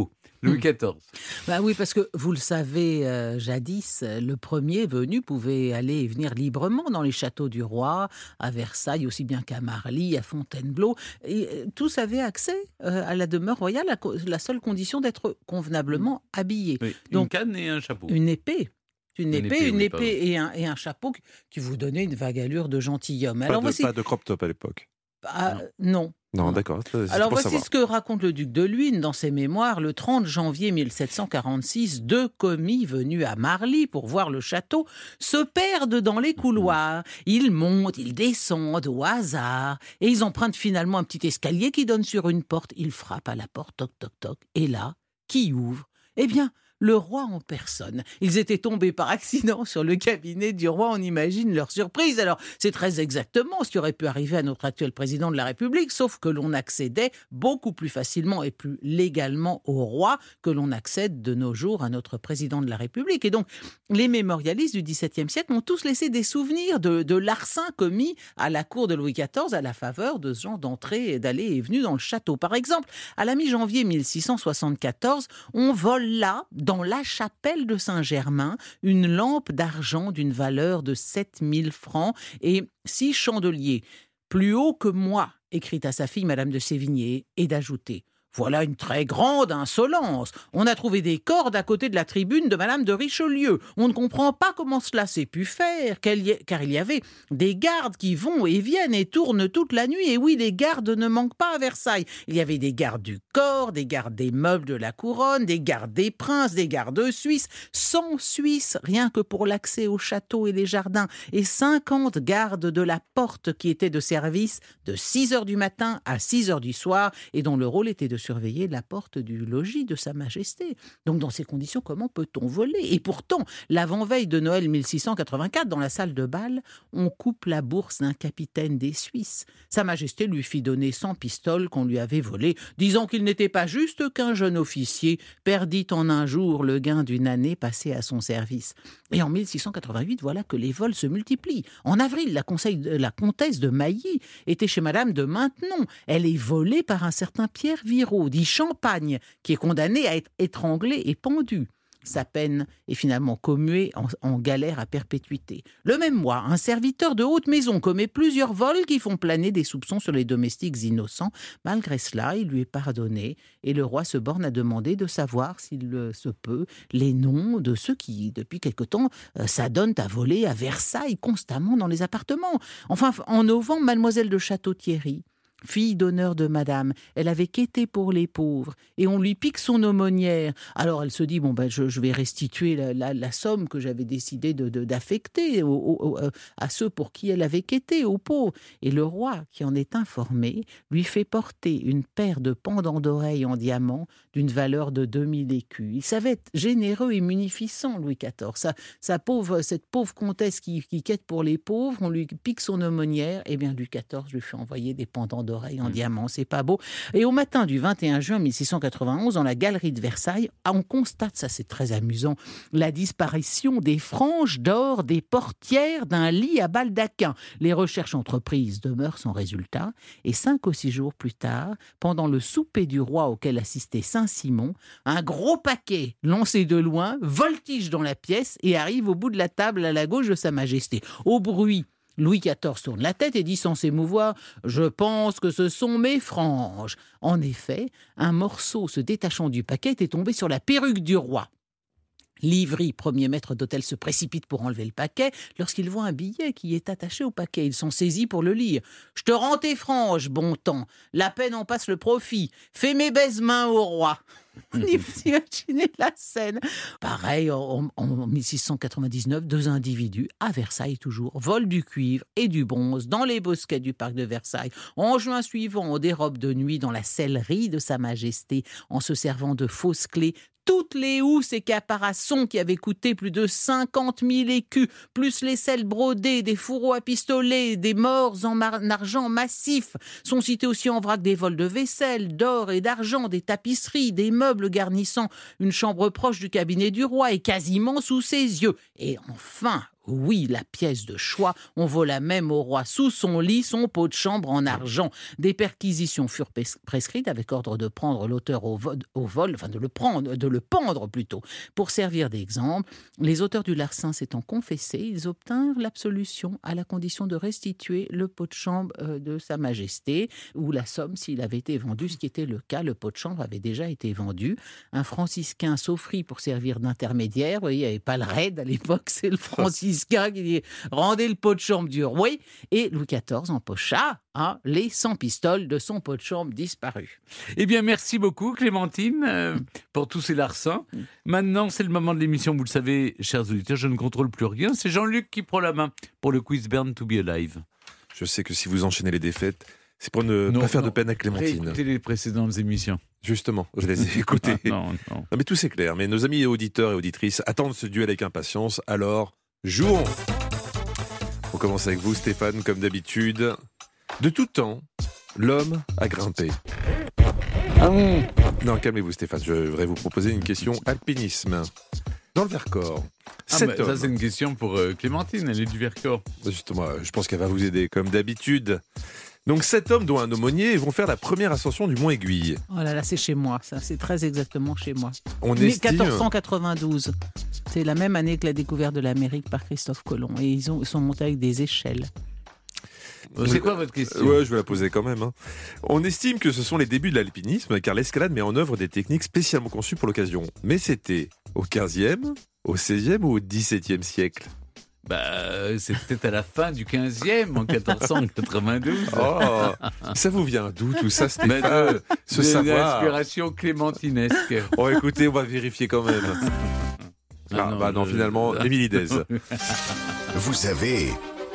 Louis quatorze. Bah oui, parce que vous le savez, euh, jadis, le premier venu pouvait aller et venir librement dans les châteaux du roi, à Versailles, aussi bien qu'à Marly, à Fontainebleau. Et euh, tous avaient accès euh, à la demeure royale, à co- la seule condition d'être convenablement habillés. Oui, une Donc, canne et un chapeau. une épée. Une Une épée, épée, une oui, épée et, un, et un chapeau qui- qui vous donnait une vague allure de gentilhomme. Pas, Alors de, voici. pas de crop top à l'époque. Ah, non. Non, d'accord. c'est- c'est Alors pour voici savoir. ce que raconte le duc de Luynes dans ses mémoires. Le trente janvier mille sept cent quarante-six, deux commis venus à Marly pour voir le château se perdent dans les couloirs. Ils montent, ils descendent au hasard et ils empruntent finalement un petit escalier qui donne sur une porte. Ils frappent à la porte, toc toc toc, et là, qui ouvre ? Eh bien, le roi en personne. Ils étaient tombés par accident sur le cabinet du roi, on imagine leur surprise. Alors, c'est très exactement ce qui aurait pu arriver à notre actuel président de la République, sauf que l'on accédait beaucoup plus facilement et plus légalement au roi que l'on accède de nos jours à notre président de la République. Et donc, les mémorialistes du dix-septième siècle ont tous laissé des souvenirs de, de larcins commis à la cour de Louis quatorze à la faveur de ce genre d'entrée et d'aller et venue dans le château. Par exemple, à la mi-janvier mille six cent soixante-quatorze, on vole là, dans la chapelle de Saint-Germain, une lampe d'argent d'une valeur de sept mille francs et six chandeliers. Plus haut que moi, écrit à sa fille Madame de Sévigné, et d'ajouter « Voilà une très grande insolence. On a trouvé des cordes à côté de la tribune de Madame de Richelieu. On ne comprend pas comment cela s'est pu faire, car il y avait des gardes qui vont et viennent et tournent toute la nuit. Et oui, les gardes ne manquent pas à Versailles. Il y avait des gardes du corps, des gardes des meubles de la couronne, des gardes des princes, des gardes suisses, cent Suisses, rien que pour l'accès au château et les jardins, et cinquante gardes de la porte qui étaient de service de six heures du matin à six heures du soir, et dont le rôle était de surveiller la porte du logis de Sa Majesté. Donc dans ces conditions, comment peut-on voler ? Et pourtant, l'avant-veille de Noël mille six cent quatre-vingt-quatre, dans la salle de bal, on coupe la bourse d'un capitaine des Suisses. Sa Majesté lui fit donner cent pistoles qu'on lui avait volées, disant qu'il n'était pas juste qu'un jeune officier perdit en un jour le gain d'une année passée à son service. Et en mille six cent quatre-vingt-huit, voilà que les vols se multiplient. En avril, la, conseil, la comtesse de Mailly était chez Madame de Maintenon. Elle est volée par un certain Pierre Viraud, dit Champagne, qui est condamné à être étranglé et pendu. Sa peine est finalement commuée en, en galère à perpétuité. Le même mois, un serviteur de haute maison commet plusieurs vols qui font planer des soupçons sur les domestiques innocents. Malgré cela, il lui est pardonné et le roi se borne à demander de savoir, s'il se peut, les noms de ceux qui, depuis quelque temps, euh, s'adonnent à voler à Versailles constamment dans les appartements. Enfin, en novembre, mademoiselle de Château-Thierry, fille d'honneur de madame, elle avait quêté pour les pauvres et on lui pique son aumônière. Alors elle se dit, bon ben je, je vais restituer la, la, la somme que j'avais décidé de, de, d'affecter au, au, au, à ceux pour qui elle avait quêté, aux pauvres. Et le roi, qui en est informé, lui fait porter une paire de pendants d'oreilles en diamant d'une valeur de deux mille écus. Il savait être généreux et munificent, Louis quatorze. Sa, sa pauvre, cette pauvre comtesse qui, qui quête pour les pauvres, on lui pique son aumônière, et bien Louis quatorze lui fait envoyer des pendants d'oreilles en mmh. diamant, c'est pas beau. Et au matin du vingt et un juin mille six cent quatre-vingt-onze, dans la galerie de Versailles, on constate, ça c'est très amusant, la disparition des franges d'or des portières d'un lit à baldaquin. Les recherches entreprises demeurent sans résultat, et cinq ou six jours plus tard, pendant le souper du roi auquel assistait Saint-Simon, un gros paquet lancé de loin voltige dans la pièce et arrive au bout de la table à la gauche de Sa Majesté. Au bruit, Louis quatorze tourne la tête et dit sans s'émouvoir « Je pense que ce sont mes franges ». En effet, un morceau se détachant du paquet était tombé sur la perruque du roi. Livry, premier maître d'hôtel, se précipite pour enlever le paquet lorsqu'il voit un billet qui est attaché au paquet. Ils sont saisis pour le lire. « Je te rends tes franges, bon temps. La peine en passe le profit. Fais mes baise-mains au roi. » On imagine la scène. Pareil, en, en mille six cent quatre-vingt-dix-neuf, deux individus, à Versailles toujours, volent du cuivre et du bronze dans les bosquets du parc de Versailles. En juin suivant, on dérobe de nuit dans la sellerie de Sa Majesté en se servant de fausses clés toutes les housses et caparaçons qui avaient coûté plus de cinquante mille écus, plus les selles brodées, des fourreaux à pistolet, des morts en mar- argent massif. Sont cités aussi en vrac des vols de vaisselle, d'or et d'argent, des tapisseries, des meubles garnissant une chambre proche du cabinet du roi et quasiment sous ses yeux. Et enfin, Oui, la pièce de choix. On vola même au roi sous son lit son pot de chambre en argent. Des perquisitions furent pes- prescrites avec ordre de prendre l'auteur au, vo- au vol, enfin de le prendre, de le pendre plutôt. Pour servir d'exemple, les auteurs du larcin s'étant confessés, ils obtinrent l'absolution à la condition de restituer le pot de chambre euh, de Sa Majesté ou la somme s'il avait été vendu, ce qui était le cas. Le pot de chambre avait déjà été vendu. Un franciscain s'offrit pour servir d'intermédiaire. Vous voyez, il n'y avait pas le raid à l'époque, c'est le franciscain qui dit « Rendez le pot de chambre du roi ». Et Louis quatorze empocha hein, les cent pistoles de son pot de chambre disparu. Eh bien, merci beaucoup, Clémentine, euh, pour tous ces larcins. Maintenant, c'est le moment de l'émission. Vous le savez, chers auditeurs, je ne contrôle plus rien. C'est Jean-Luc qui prend la main pour le quiz Burn to be Alive. Je sais que si vous enchaînez les défaites, c'est pour ne non, pas faire non. de peine à Clémentine. Écoutez les précédentes émissions. Justement, je les ai écoutées. Ah, non, non. Non, mais tout c'est clair. Mais nos amis auditeurs et auditrices attendent ce duel avec impatience. Alors, jouons. On commence avec vous, Stéphane, comme d'habitude. De tout temps, l'homme a grimpé. Ah oui. Non, calmez-vous, Stéphane. Je voudrais vous proposer une question alpinisme. Dans le Vercors, Ah sept bah, ça, hommes. c'est une question pour euh, Clémentine, elle est du Vercors. Justement, je pense qu'elle va vous aider, comme d'habitude. Donc, sept hommes, dont un aumônier, vont faire la première ascension du Mont Aiguille. Oh là là, c'est chez moi, ça, c'est très exactement chez moi. On Mais estime... quatorze cent quatre-vingt-douze. C'est la même année que la découverte de l'Amérique par Christophe Colomb. Et ils, ont, ils sont montés avec des échelles. C'est quoi votre question ? Ouais, je vais la poser quand même. Hein. On estime que ce sont les débuts de l'alpinisme, car l'escalade met en œuvre des techniques spécialement conçues pour l'occasion. Mais c'était au quinzième, au seizième ou au dix-septième siècle ? Bah, c'était à la fin du quinzième, en quatorze cent quatre-vingt-douze. Oh, ça vous vient d'où tout ça, Stéphane? Mais de, Ce de savoir. l'inspiration clémentinesque. Oh, écoutez, on va vérifier quand même. Ah Ah, non, bah non, je- finalement, Émilie Dez. Vous avez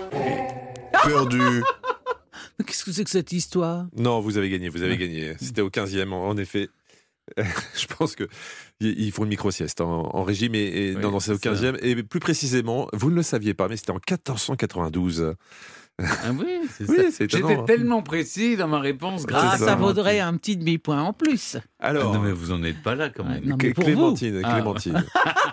perdu. Mais qu'est-ce que c'est que cette histoire ? Non, vous avez gagné, vous avez gagné. C'était au quinzième, en en effet. Je pense que ils font une micro-sieste en, en régime. Et, et Oui, non, non, c'est au c'est ça. quinzième. Et plus précisément, vous ne le saviez pas, mais c'était en quatorze cent quatre-vingt-douze. Ah oui, c'est Oui, ça. c'est étonnant, J'étais hein. tellement précis dans ma réponse. Ah, ça. ça vaudrait un petit demi-point en plus. Alors, Ah non, mais vous en êtes pas là quand même. Non, mais pour Clémentine, Ah. Clémentine.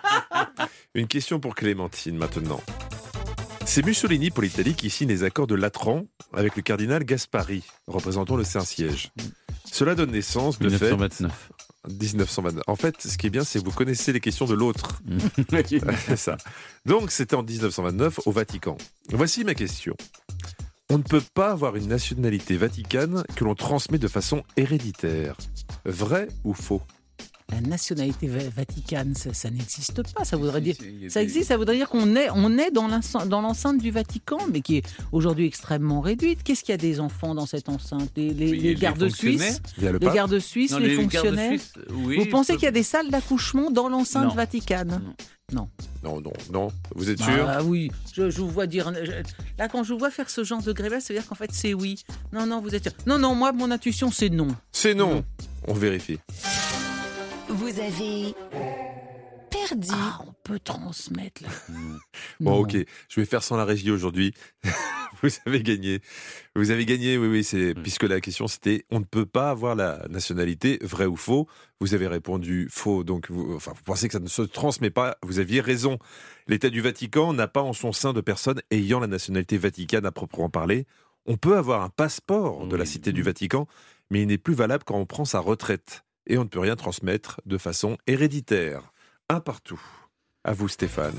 Une question pour Clémentine maintenant. C'est Mussolini pour l'Italie qui signe les accords de Latran avec le cardinal Gaspari, représentant le Saint-Siège. Cela donne naissance de mille neuf fait... cent vingt-neuf. dix-neuf cent vingt-neuf. En fait, ce qui est bien, c'est que vous connaissez les questions de l'autre. C'est ça. Donc, c'était en dix-neuf cent vingt-neuf au Vatican. Voici ma question. On ne peut pas avoir une nationalité vaticane que l'on transmet de façon héréditaire. Vrai ou faux ? La nationalité va- vaticane, ça, ça n'existe pas. Ça voudrait dire, Si, si, il y a ça des- existe. Ça voudrait dire qu'on est, on est dans l'enceinte, dans l'enceinte du Vatican, mais qui est aujourd'hui extrêmement réduite. Qu'est-ce qu'il y a des enfants dans cette enceinte ? Les, les- Il y a les les gardes fonctionnaires. suisses, Il y a le les pape. gardes suisses, Non, les, gardes fonctionnaires. suisses, oui, Vous pensez je- qu'il y a des salles d'accouchement dans l'enceinte Non. vaticane ? Non, non, non. Vous êtes Bah, sûr ? oui, je, je vous vois dire. je- là, quand je vous vois faire ce genre de grimace, ça veut dire qu'en fait, c'est oui. Non, non, vous êtes sûr. Non, non, moi, mon intuition, c'est non. C'est non. On vérifie. Vous avez perdu. Ah, on peut transmettre là. Bon, Non. ok. Je vais faire sans la régie aujourd'hui. Vous avez gagné. Vous avez gagné, oui, oui. C'est puisque la question c'était, on ne peut pas avoir la nationalité, vrai ou faux. Vous avez répondu faux. Donc, vous, enfin, vous pensez que ça ne se transmet pas. Vous aviez raison. L'État du Vatican n'a pas en son sein de personnes ayant la nationalité vaticane à proprement parler. On peut avoir un passeport de la Oui. Cité du Vatican, mais il n'est plus valable quand on prend sa retraite. Et on ne peut rien transmettre de façon héréditaire. Un partout. À vous, Stéphane.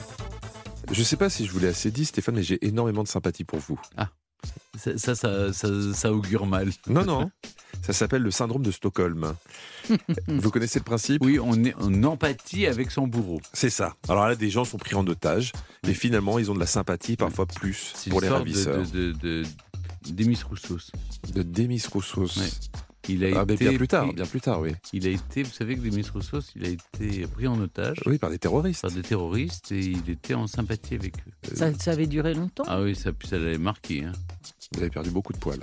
Je ne sais pas si je vous l'ai assez dit, Stéphane, mais j'ai énormément de sympathie pour vous. Ça, ça, ça, ça, ça augure mal. Non, non. Ça s'appelle le syndrome de Stockholm. Vous connaissez le principe ? Oui, on est en empathie avec son bourreau. C'est ça. Alors là, des gens sont pris en otage, et finalement, ils ont de la sympathie, parfois plus, C'est pour les l'histoire de, ravisseurs. de, de, de, d'Emis Roussos. De Demis Roussos. Ouais. Il a Ah, mais été bien plus tard, pris- bien plus tard, oui. Il a été, vous savez que Demis Roussos, il a été pris en otage Oui, par des terroristes. par des terroristes et il était en sympathie avec eux. Ça, ça avait duré longtemps. Ah oui, ça, ça l'avait marqué. Hein. Vous avez perdu beaucoup de poils.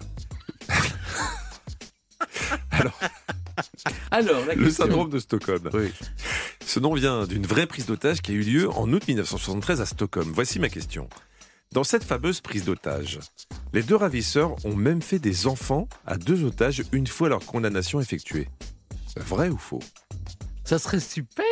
Alors, Alors, la le question. syndrome de Stockholm. Oui. Ce nom vient d'une vraie prise d'otage qui a eu lieu en août mille neuf cent soixante-treize à Stockholm. Voici ma question. Dans cette fameuse prise d'otage, les deux ravisseurs ont même fait des enfants à deux otages une fois leur condamnation effectuée. Vrai ou faux ? Ça serait super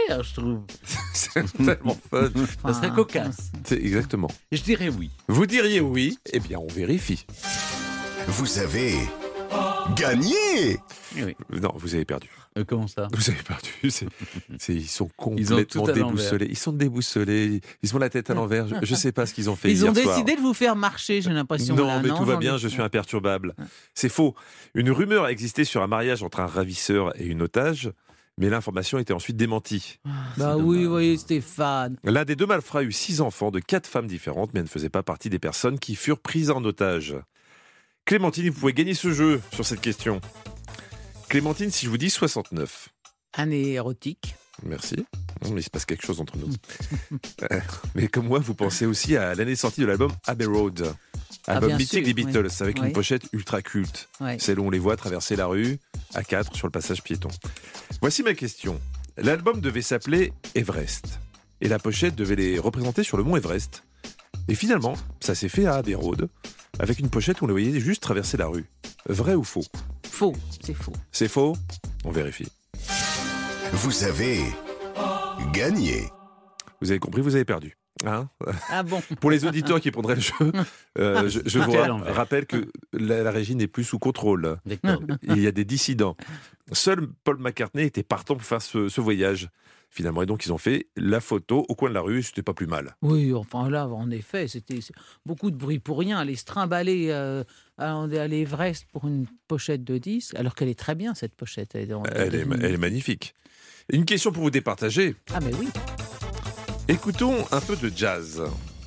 faire, je trouve. C'est tellement fun. Ça serait cocasse. C'est exactement. Je dirais oui. Vous diriez oui? Eh bien, on vérifie. Vous avez gagné. Oui. Non, vous avez perdu. Euh, comment ça? Vous avez perdu. C'est, c'est, ils sont Ils ont complètement tout à déboussolés. l'envers. Ils sont déboussolés. Ils ont la tête à l'envers. Je ne sais pas ce qu'ils ont fait Ils hier ont soir. décidé de vous faire marcher, j'ai l'impression. Non, là, mais tout va Jean-Luc bien, je suis imperturbable. C'est faux. Une rumeur a existé sur un mariage entre un ravisseur et une otage, mais l'information a été ensuite démentie. Bah oui, voyez Stéphane. L'un des deux malfrats eut six enfants de quatre femmes différentes, mais elle ne faisait pas partie des personnes qui furent prises en otage. Clémentine, vous pouvez gagner ce jeu sur cette question. Clémentine, si je vous dis soixante-neuf. Année érotique. Merci. Non, mais il se passe quelque chose entre nous. Euh, mais comme moi, vous pensez aussi à l'année de sortie de l'album Abbey Road. Album Ah, mythique sûr, des Beatles, oui. avec Oui. une pochette ultra culte. Oui. Celle où on les voit traverser la rue, à quatre, sur le passage piéton. Voici ma question. L'album devait s'appeler Everest. Et la pochette devait les représenter sur le mont Everest. Et finalement, ça s'est fait à Abbey Road, avec une pochette où on les voyait juste traverser la rue. Vrai ou faux? Faux, c'est faux. C'est faux? On vérifie. Vous avez gagné. Vous avez compris, vous avez perdu. Hein? Ah bon? Pour les auditeurs qui prendraient le jeu, euh, je, je vous Tout à ra- l'envers. rappelle que la, la régie n'est plus sous contrôle. D'accord. Il y a des dissidents. Seul Paul McCartney était partant pour faire ce, ce voyage, finalement. Et donc, ils ont fait la photo au coin de la rue. C'était pas plus mal. Oui, enfin là, en effet, c'était c'est beaucoup de bruit pour rien. Aller se trimballer euh, à, à l'Everest pour une pochette de disque, alors qu'elle est très bien, cette pochette. Elle est, dans- Elle est, elle est magnifique. Une question pour vous départager. Ah mais oui. Écoutons un peu de jazz.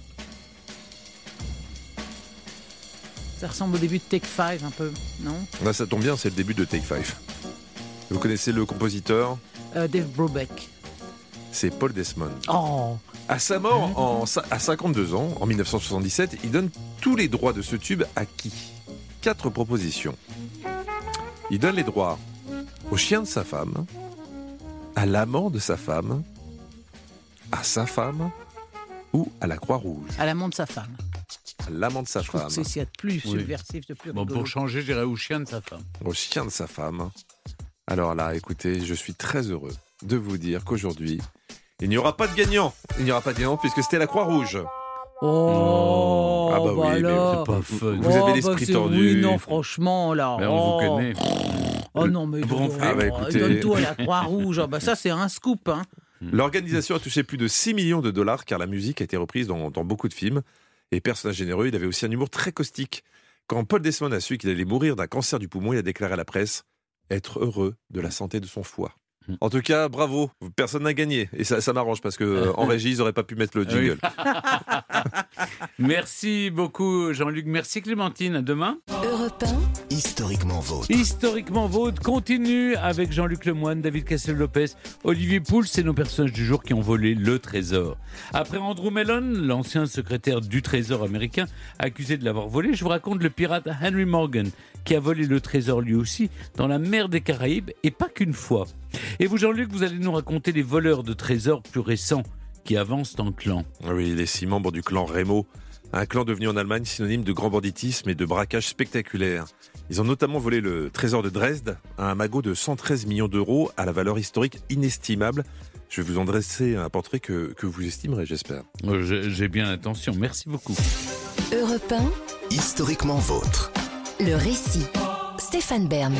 Ça ressemble au début de Take Five un peu, non? Là, ça tombe bien, c'est le début de Take Five. Vous connaissez le compositeur? euh, Dave Brubeck. C'est Paul Desmond. Oh. À sa mort, en, à cinquante-deux ans, en mille neuf cent soixante-dix-sept, il donne tous les droits de ce tube à qui? Quatre propositions. Il donne les droits au chien de sa femme, à l'amant de sa femme, à sa femme ou à la Croix-Rouge. À l'amant de sa femme. À l'amant de sa Je trouve femme. que c'est s'il y a de plus Oui. subversif, de plus Bon, rigolo. pour changer, j'irai au chien de sa femme. Au chien de sa femme. Alors là, écoutez, je suis très heureux de vous dire qu'aujourd'hui, il n'y aura pas de gagnant. Il n'y aura pas de gagnant puisque c'était la Croix-Rouge. Oh, Ah bah oui, mais alors. C'est pas fun. Vous avez Oh, l'esprit bah c'est- tordu. Oui, non, franchement, là. Mais on vous oh. connaît. Oh non, mais Vous ronflez. Ah bah écoutez. donne-toi à la Croix-Rouge. Ah bah ça, c'est un scoop. Hein. L'organisation a touché plus de six millions de dollars car la musique a été reprise dans, dans beaucoup de films. Et personnage généreux, il avait aussi un humour très caustique. Quand Paul Desmond a su qu'il allait mourir d'un cancer du poumon, il a déclaré à la presse être heureux de la santé de son foie. En tout cas, bravo, personne n'a gagné. Et ça, ça m'arrange parce que en régie, ils n'auraient pas pu mettre le jingle. Merci beaucoup, Jean-Luc. Merci, Clémentine. À demain. Europe un, Historiquement vôtre. Historiquement Vôtre continue avec Jean-Luc Lemoyne, David Castel-Lopez, Olivier Pouls, c'est nos personnages du jour qui ont volé le trésor. Après Andrew Mellon, l'ancien secrétaire du Trésor américain, accusé de l'avoir volé, je vous raconte le pirate Henry Morgan, qui a volé le trésor lui aussi dans la mer des Caraïbes, et pas qu'une fois. Et vous, Jean-Luc, vous allez nous raconter les voleurs de trésors plus récents qui avancent en clan. Oui, les six membres du clan Remo, un clan devenu en Allemagne synonyme de grand banditisme et de braquage spectaculaire. Ils ont notamment volé le trésor de Dresde, un magot de cent treize millions d'euros à la valeur historique inestimable. Je vais vous en dresser un portrait que, que vous estimerez, j'espère. Euh, J'ai j'ai bien l'intention. Merci beaucoup. Europe un, Historiquement vôtre. le récit. Stéphane Bern.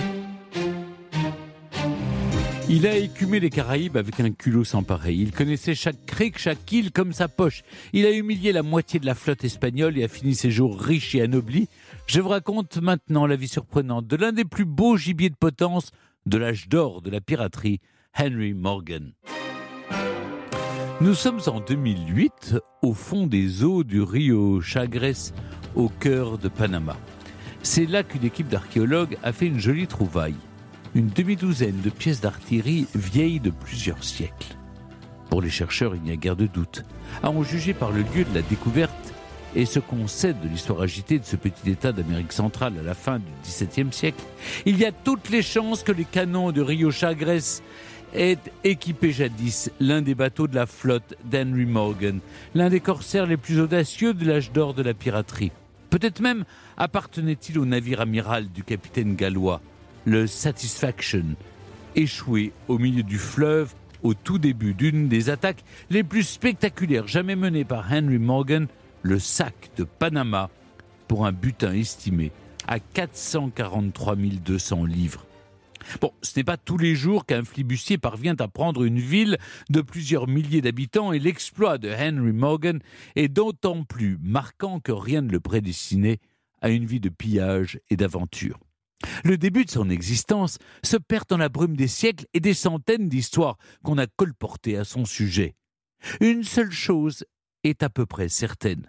Il a écumé les Caraïbes avec un culot sans pareil. Il connaissait chaque crique, chaque île comme sa poche. Il a humilié la moitié de la flotte espagnole et a fini ses jours riches et anoblis. Je vous raconte maintenant la vie surprenante de l'un des plus beaux gibiers de potence de l'âge d'or de la piraterie, Henry Morgan. Nous sommes en deux mille huit, au fond des eaux du Rio Chagres, au cœur de Panama. C'est là qu'une équipe d'archéologues a fait une jolie trouvaille. Une demi-douzaine de pièces d'artillerie vieilles de plusieurs siècles. Pour les chercheurs, il n'y a guère de doute. À en juger par le lieu de la découverte et ce qu'on sait de l'histoire agitée de ce petit État d'Amérique centrale à la fin du dix-septième siècle, il y a toutes les chances que les canons de Rio Chagres aient équipé jadis l'un des bateaux de la flotte d'Henry Morgan, l'un des corsaires les plus audacieux de l'âge d'or de la piraterie. Peut-être même appartenait-il au navire amiral du capitaine gallois, le Satisfaction, échoué au milieu du fleuve au tout début d'une des attaques les plus spectaculaires jamais menées par Henry Morgan, le sac de Panama, pour un butin estimé à quatre cent quarante-trois mille deux cents livres. Bon, ce n'est pas tous les jours qu'un flibustier parvient à prendre une ville de plusieurs milliers d'habitants, et l'exploit de Henry Morgan est d'autant plus marquant que rien ne le prédestinait à une vie de pillage et d'aventure. Le début de son existence se perd dans la brume des siècles et des centaines d'histoires qu'on a colportées à son sujet. Une seule chose est à peu près certaine.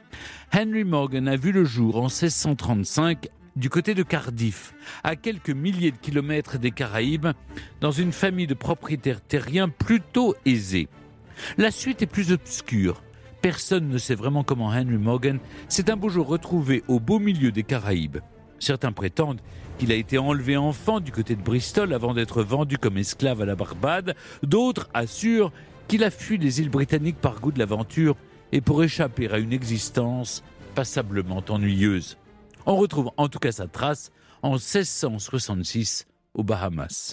Henry Morgan a vu le jour en seize cent trente-cinq du côté de Cardiff, à quelques milliers de kilomètres des Caraïbes, dans une famille de propriétaires terriens plutôt aisés. La suite est plus obscure. Personne ne sait vraiment comment Henry Morgan s'est un beau jour retrouvé au beau milieu des Caraïbes. Certains prétendent qu'il a été enlevé enfant du côté de Bristol avant d'être vendu comme esclave à la Barbade. D'autres assurent qu'il a fui les îles britanniques par goût de l'aventure et pour échapper à une existence passablement ennuyeuse. On retrouve en tout cas sa trace en seize cent soixante-six aux Bahamas.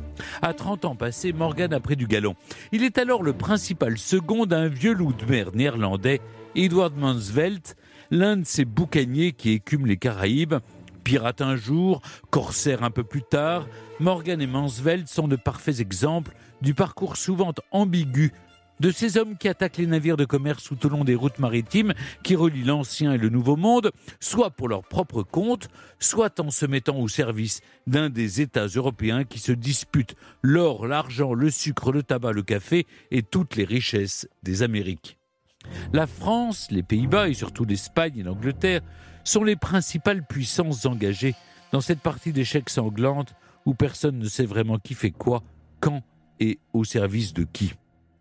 À trente ans passés, Morgan a pris du galon. Il est alors le principal second d'un vieux loup de mer néerlandais, Edward Mansvelt, l'un de ces boucaniers qui écument les Caraïbes. Pirate un jour, corsaire un peu plus tard, Morgan et Mansvelt sont de parfaits exemples du parcours souvent ambigu de ces hommes qui attaquent les navires de commerce tout au long des routes maritimes qui relient l'ancien et le nouveau monde, soit pour leur propre compte, soit en se mettant au service d'un des États européens qui se disputent l'or, l'argent, le sucre, le tabac, le café et toutes les richesses des Amériques. La France, les Pays-Bas et surtout l'Espagne et l'Angleterre sont les principales puissances engagées dans cette partie d'échecs sanglante où personne ne sait vraiment qui fait quoi, quand et au service de qui.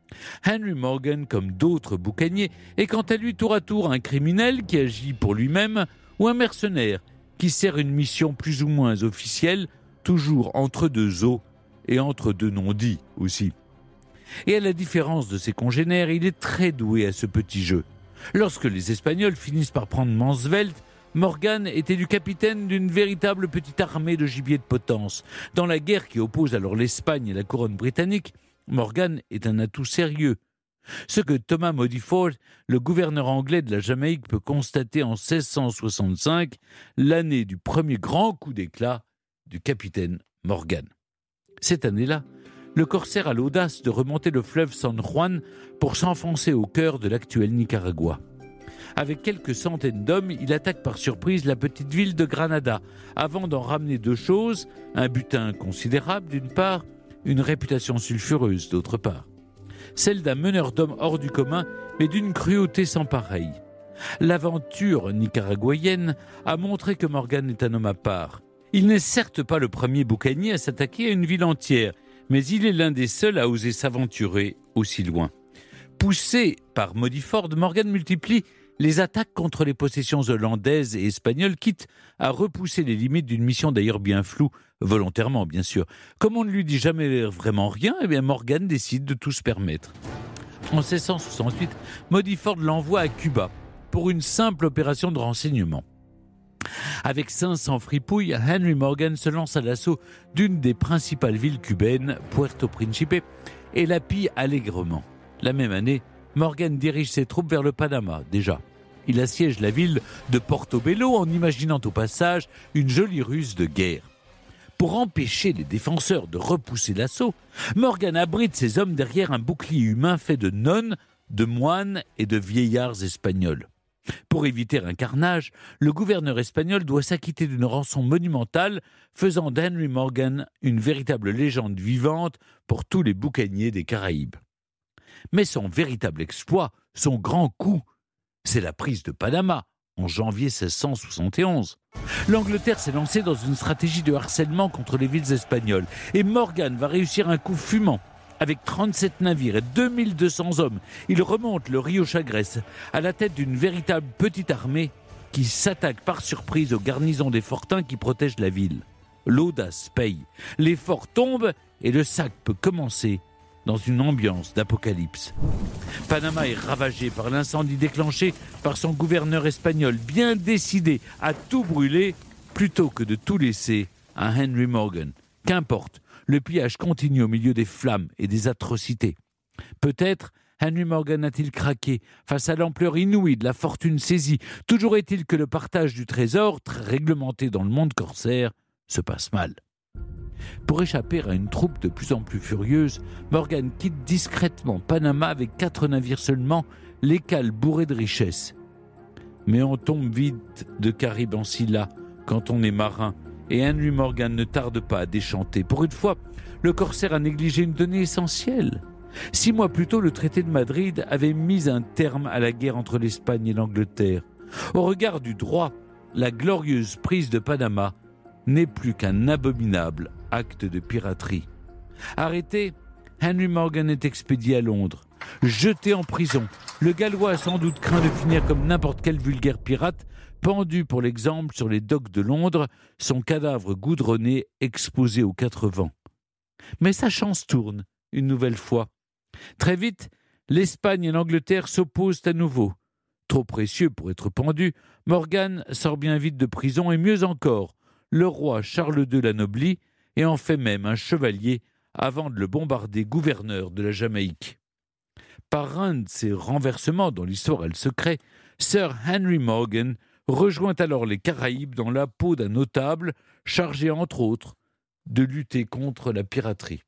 Henry Morgan, comme d'autres boucaniers, est quant à lui tour à tour un criminel qui agit pour lui-même ou un mercenaire qui sert une mission plus ou moins officielle, toujours entre deux eaux et entre deux non-dits aussi. Et à la différence de ses congénères, il est très doué à ce petit jeu. Lorsque les Espagnols finissent par prendre Mansvelt, Morgan est élu capitaine d'une véritable petite armée de gibier de potence. Dans la guerre qui oppose alors l'Espagne et la couronne britannique, Morgan est un atout sérieux. Ce que Thomas Modiford, le gouverneur anglais de la Jamaïque, peut constater en seize cent soixante-cinq, l'année du premier grand coup d'éclat du capitaine Morgan. Cette année-là, le corsaire a l'audace de remonter le fleuve San Juan pour s'enfoncer au cœur de l'actuel Nicaragua. Avec quelques centaines d'hommes, il attaque par surprise la petite ville de Granada, avant d'en ramener deux choses, un butin considérable d'une part, une réputation sulfureuse d'autre part. Celle d'un meneur d'hommes hors du commun, mais d'une cruauté sans pareille. L'aventure nicaraguayenne a montré que Morgan est un homme à part. Il n'est certes pas le premier boucanier à s'attaquer à une ville entière, mais il est l'un des seuls à oser s'aventurer aussi loin. Poussé par Modiford, Morgan multiplie les attaques contre les possessions hollandaises et espagnoles, quitte à repousser les limites d'une mission d'ailleurs bien floue, volontairement bien sûr. Comme on ne lui dit jamais vraiment rien, eh bien Morgan décide de tout se permettre. En seize cent soixante-huit, Modiford l'envoie à Cuba pour une simple opération de renseignement. Avec cinq cents fripouilles, Henry Morgan se lance à l'assaut d'une des principales villes cubaines, Puerto Principe, et la pille allègrement. La même année, Morgan dirige ses troupes vers le Panama, déjà. Il assiège la ville de Portobello en imaginant au passage une jolie ruse de guerre. Pour empêcher les défenseurs de repousser l'assaut, Morgan abrite ses hommes derrière un bouclier humain fait de nonnes, de moines et de vieillards espagnols. Pour éviter un carnage, le gouverneur espagnol doit s'acquitter d'une rançon monumentale, faisant d'Henry Morgan une véritable légende vivante pour tous les boucaniers des Caraïbes. Mais son véritable exploit, son grand coup, c'est la prise de Panama, en janvier seize cent soixante et onze. L'Angleterre s'est lancée dans une stratégie de harcèlement contre les villes espagnoles, et Morgan va réussir un coup fumant. Avec trente-sept navires et deux mille deux cents hommes, il remonte le Rio Chagres à la tête d'une véritable petite armée qui s'attaque par surprise aux garnisons des fortins qui protègent la ville. L'audace paye, les forts tombent et le sac peut commencer dans une ambiance d'apocalypse. Panama est ravagé par l'incendie déclenché par son gouverneur espagnol, bien décidé à tout brûler plutôt que de tout laisser à Henry Morgan, Qu'importe, le pillage continue au milieu des flammes et des atrocités. Peut-être Henry Morgan a-t-il craqué face à l'ampleur inouïe de la fortune saisie. Toujours est-il que le partage du trésor, très réglementé dans le monde corsaire, se passe mal. Pour échapper à une troupe de plus en plus furieuse, Morgan quitte discrètement Panama avec quatre navires seulement, les cales bourrées de richesses. Mais on tombe vite de Caraïbes en Scylla quand on est marin, et Henry Morgan ne tarde pas à déchanter. Pour une fois, le corsaire a négligé une donnée essentielle. Six mois plus tôt, le traité de Madrid avait mis un terme à la guerre entre l'Espagne et l'Angleterre. Au regard du droit, la glorieuse prise de Panama n'est plus qu'un abominable acte de piraterie. Arrêté, Henry Morgan est expédié à Londres. Jeté en prison, le Gallois a sans doute craint de finir comme n'importe quel vulgaire pirate, pendu pour l'exemple sur les docks de Londres, son cadavre goudronné exposé aux quatre vents. Mais sa chance tourne, une nouvelle fois. Très vite, l'Espagne et l'Angleterre s'opposent à nouveau. Trop précieux pour être pendu, Morgan sort bien vite de prison et mieux encore, le roi Charles deux l'anoblit et en fait même un chevalier avant de le bombarder gouverneur de la Jamaïque. Par un de ces renversements dont l'histoire a le secret, Sir Henry Morgan rejoint alors les Caraïbes dans la peau d'un notable chargé entre autres de lutter contre la piraterie.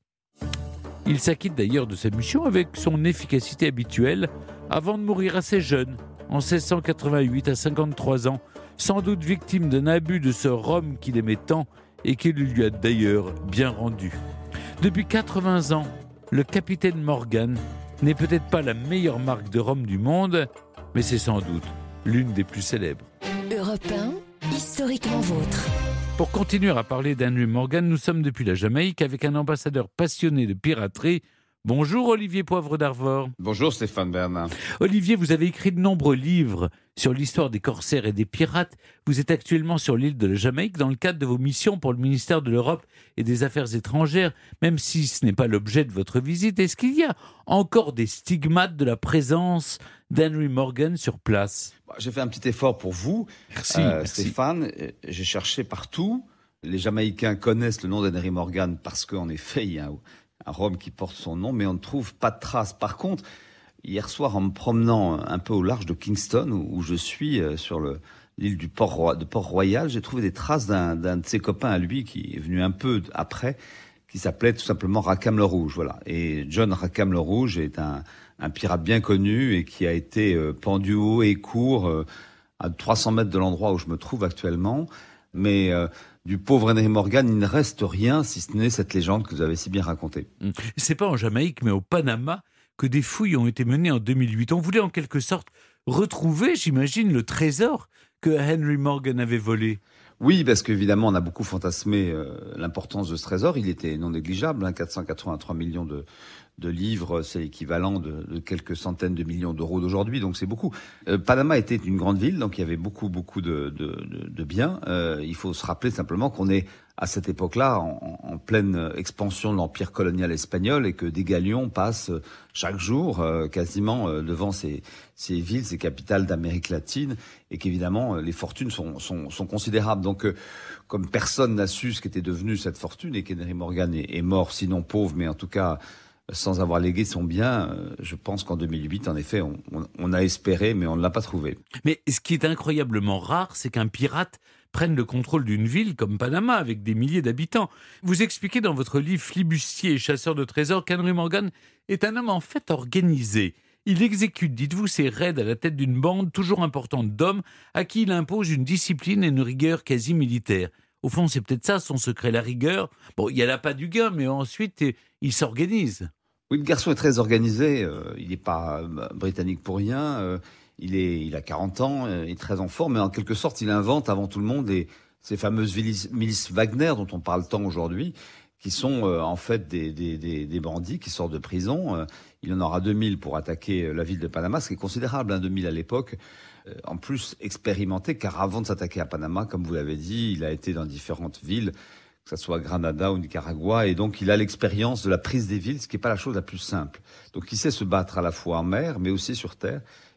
Il s'acquitte d'ailleurs de sa mission avec son efficacité habituelle avant de mourir assez jeune, en seize cent quatre-vingt-huit à cinquante-trois ans, sans doute victime d'un abus de ce rhum qu'il aimait tant et qui lui a d'ailleurs bien rendu. Depuis quatre-vingts ans, le capitaine Morgan n'est peut-être pas la meilleure marque de rhum du monde, mais c'est sans doute l'une des plus célèbres. Europe un, historiquement vôtre. Pour continuer à parler d'Henry Morgan, nous sommes depuis la Jamaïque avec un ambassadeur passionné de piraterie. Bonjour Olivier Poivre d'Arvor. Bonjour Stéphane Bern. Olivier, vous avez écrit de nombreux livres sur l'histoire des corsaires et des pirates. Vous êtes actuellement sur l'île de la Jamaïque dans le cadre de vos missions pour le ministère de l'Europe et des Affaires étrangères, même si ce n'est pas l'objet de votre visite. Est-ce qu'il y a encore des stigmates de la présence d'Henry Morgan sur place ? J'ai fait un petit effort pour vous, merci, euh, merci. Stéphane. J'ai cherché partout. Les Jamaïcains connaissent le nom d'Henry Morgan parce qu'en effet, il y a un, un rhum qui porte son nom, mais on ne trouve pas de traces. Par contre, hier soir, en me promenant un peu au large de Kingston, où, où je suis euh, sur le, l'île du Port, de Port-Royal, j'ai trouvé des traces d'un, d'un de ses copains à lui qui est venu un peu après, qui s'appelait tout simplement Rackham le Rouge. Voilà. Et John Rackham le Rouge est un, un pirate bien connu et qui a été euh, pendu haut et court euh, à trois cents mètres de l'endroit où je me trouve actuellement. Mais euh, du pauvre Henry Morgan, il ne reste rien, si ce n'est cette légende que vous avez si bien racontée. C'est pas en Jamaïque, mais au Panama, que des fouilles ont été menées en deux mille huit. On voulait en quelque sorte retrouver, j'imagine, le trésor que Henry Morgan avait volé. Oui, parce qu'évidemment, on a beaucoup fantasmé euh, l'importance de ce trésor. Il était non négligeable, hein, quatre cent quatre-vingt-trois millions de, de livres, c'est l'équivalent de, de quelques centaines de millions d'euros d'aujourd'hui, donc c'est beaucoup. Euh, Panama était une grande ville, donc il y avait beaucoup, beaucoup de, de, de, de biens. Euh, il faut se rappeler simplement qu'on est à cette époque-là en, en pleine expansion de l'empire colonial espagnol et que des galions passent chaque jour euh, quasiment euh, devant ces, ces villes, ces capitales d'Amérique latine, et qu'évidemment les fortunes sont, sont, sont considérables. Donc euh, comme personne n'a su ce qu'était devenu cette fortune et qu'Henry Morgan est, est mort, sinon pauvre, mais en tout cas sans avoir légué son bien, euh, je pense qu'en deux mille huit, en effet, on, on, on a espéré, mais on ne l'a pas trouvé. Mais ce qui est incroyablement rare, c'est qu'un pirate prenne le contrôle d'une ville comme Panama, avec des milliers d'habitants. Vous expliquez dans votre livre « Flibustier et chasseur de trésors » qu'Henry Morgan est un homme en fait organisé. Il exécute, dites-vous, ses raids à la tête d'une bande toujours importante d'hommes à qui il impose une discipline et une rigueur quasi militaire. Au fond, c'est peut-être ça son secret, la rigueur. Bon, il y a l'appât du gain, mais ensuite, il s'organise. Oui, le garçon est très organisé. Euh, il n'est pas euh, britannique pour rien. Euh, il, est, il a quarante ans, euh, il est très en forme, mais en quelque sorte, il invente avant tout le monde les, ces fameuses milices, milices Wagner dont on parle tant aujourd'hui, qui sont euh, en fait des, des, des, des bandits qui sortent de prison. Euh, il y en aura deux mille pour attaquer la ville de Panama, ce qui est considérable, hein, deux mille à l'époque. Euh, en plus expérimenté, car avant de s'attaquer à Panama, comme vous l'avez dit, il a été dans différentes villes, que ce soit Granada ou Nicaragua, et donc il a l'expérience de la prise des villes, ce qui n'est pas la chose la plus simple. Donc il sait se battre à la fois en mer, mais aussi sur terre,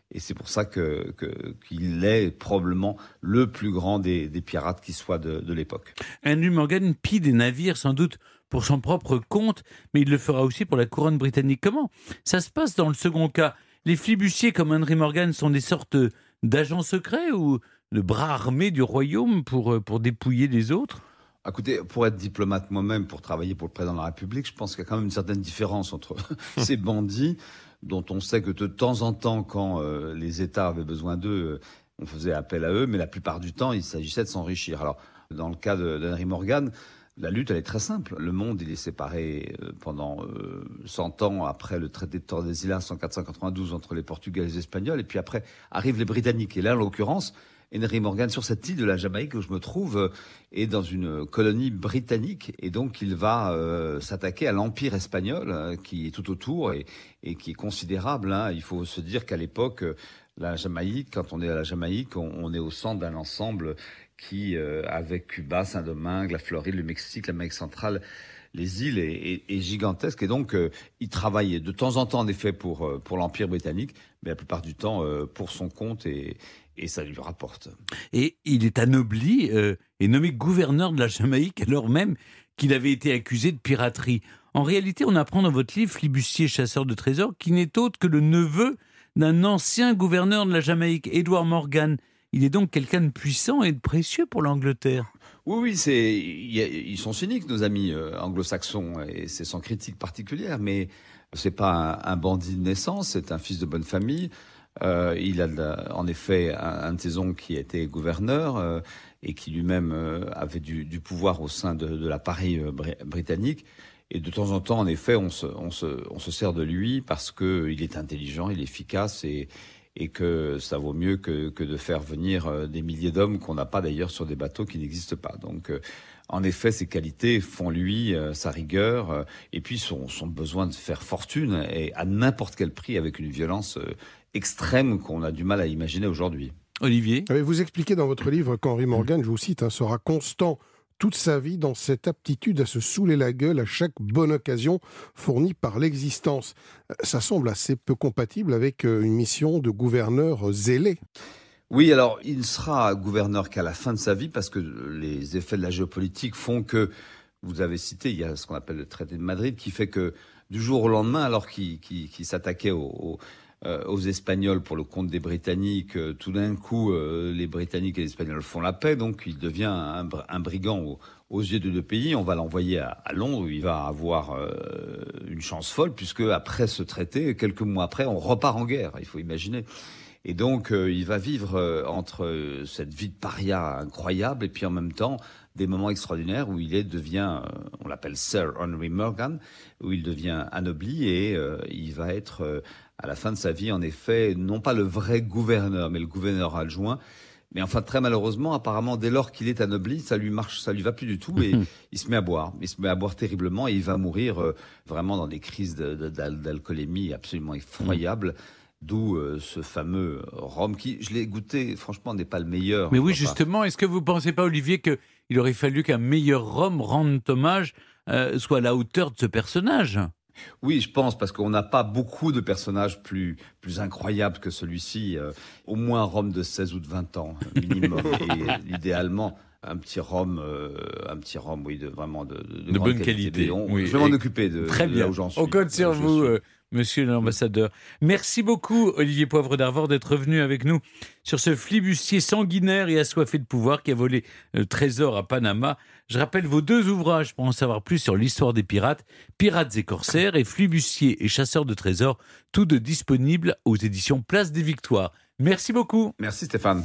Et c'est pour ça que, que, qu'il est probablement le plus grand des, des pirates qui soit de, de l'époque. Henry Morgan pille des navires sans doute pour son propre compte, mais il le fera aussi pour la couronne britannique. Comment ça se passe dans le second cas? Les flibustiers comme Henry Morgan sont des sortes d'agents secrets ou de bras armés du royaume pour, pour dépouiller les autres? Écoutez, pour être diplomate moi-même, pour travailler pour le président de la République, je pense qu'il y a quand même une certaine différence entre ces bandits, dont on sait que de temps en temps, quand euh, les États avaient besoin d'eux, on faisait appel à eux, mais la plupart du temps, il s'agissait de s'enrichir. Alors, dans le cas de, d'Henry Morgan, la lutte, elle est très simple. Le monde, il est séparé euh, pendant euh, cent ans après le traité de Tordesillas en quatre cent quatre-vingt-douze entre les Portugais et les Espagnols, et puis après arrivent les Britanniques. Et là, en l'occurrence, Henry Morgan, sur cette île de la Jamaïque où je me trouve, est dans une colonie britannique, et donc il va euh, s'attaquer à l'Empire espagnol euh, qui est tout autour et, et qui est considérable. Hein. Il faut se dire qu'à l'époque, la Jamaïque, quand on est à la Jamaïque, on, on est au centre d'un ensemble qui, euh, avec Cuba, Saint-Domingue, la Floride, le Mexique, l'Amérique centrale, les îles, est, est, est gigantesque. Et donc, euh, il travaillait de temps en temps, en effet, pour, pour l'Empire britannique, mais la plupart du temps euh, pour son compte, et Et ça lui rapporte. Et il est anobli euh, et nommé gouverneur de la Jamaïque alors même qu'il avait été accusé de piraterie. En réalité, on apprend dans votre livre, Flibustier, chasseur de trésors, qui n'est autre que le neveu d'un ancien gouverneur de la Jamaïque, Edward Morgan. Il est donc quelqu'un de puissant et de précieux pour l'Angleterre. Oui, oui, c'est, ils sont cyniques, nos amis euh, anglo-saxons, et c'est sans critique particulière, mais c'est pas un, un bandit de naissance, c'est un fils de bonne famille. Euh, il a en effet un, un de ses oncles qui était gouverneur euh, et qui lui-même euh, avait du, du pouvoir au sein de, de l'appareil euh, br- britannique. Et de temps en temps, en effet, on se, on se, on se sert de lui parce qu'il est intelligent, il est efficace, et, et que ça vaut mieux que, que de faire venir euh, des milliers d'hommes qu'on n'a pas d'ailleurs sur des bateaux qui n'existent pas. Donc, euh, en effet, ses qualités font lui euh, sa rigueur euh, et puis son, son besoin de faire fortune, et à n'importe quel prix, avec une violence euh, extrême qu'on a du mal à imaginer aujourd'hui. Olivier ? Vous expliquez dans votre livre qu'Henry Morgan, je vous cite, hein, sera constant toute sa vie dans cette aptitude à se saouler la gueule à chaque bonne occasion fournie par l'existence. Ça semble assez peu compatible avec une mission de gouverneur zélé. Oui, alors il ne sera gouverneur qu'à la fin de sa vie, parce que les effets de la géopolitique font que, vous avez cité, il y a ce qu'on appelle le traité de Madrid, qui fait que du jour au lendemain, alors qu'il, qu'il, qu'il s'attaquait au, au Euh, aux Espagnols pour le compte des Britanniques, euh, tout d'un coup, euh, les Britanniques et les Espagnols font la paix, donc il devient un, un brigand au, aux yeux de deux pays. On va l'envoyer à, à Londres, où il va avoir euh, une chance folle, puisque après ce traité, quelques mois après, on repart en guerre, il faut imaginer. Et donc, euh, il va vivre euh, entre euh, cette vie de paria incroyable, et puis en même temps, des moments extraordinaires où il est, devient, euh, on l'appelle Sir Henry Morgan, où il devient anobli, et euh, il va être... Euh, à la fin de sa vie, en effet, non pas le vrai gouverneur, mais le gouverneur adjoint. Mais enfin, très malheureusement, apparemment, dès lors qu'il est anobli, ça lui marche, ça lui va plus du tout, et il se met à boire. Il se met à boire terriblement, et il va mourir euh, vraiment dans des crises de, de, d'alcoolémie absolument effroyables. D'où euh, ce fameux rhum qui, je l'ai goûté, franchement, n'est pas le meilleur. Mais oui, justement, est-ce que vous ne pensez pas, Olivier, qu'il aurait fallu qu'un meilleur rhum rende hommage, euh, soit à la hauteur de ce personnage ? Oui, je pense, parce qu'on n'a pas beaucoup de personnages plus, plus incroyables que celui-ci. Euh, au moins un rhum de seize ou de vingt ans, minimum. Et idéalement, un petit rhum, euh, un petit rhum, oui, de, vraiment de, de, de grande bonne qualité. qualité. On, oui. Je vais m'en occuper de, Très de bien. là où j'en suis. On compte sur vous, euh, monsieur l'ambassadeur. Merci beaucoup, Olivier Poivre d'Arvor, d'être venu avec nous sur ce flibustier sanguinaire et assoiffé de pouvoir qui a volé le trésor à Panama. Je rappelle vos deux ouvrages pour en savoir plus sur l'histoire des pirates, Pirates et Corsaires, et Flibustiers et Chasseurs de trésors, tous deux disponibles aux éditions Place des Victoires. Merci beaucoup. Merci Stéphane.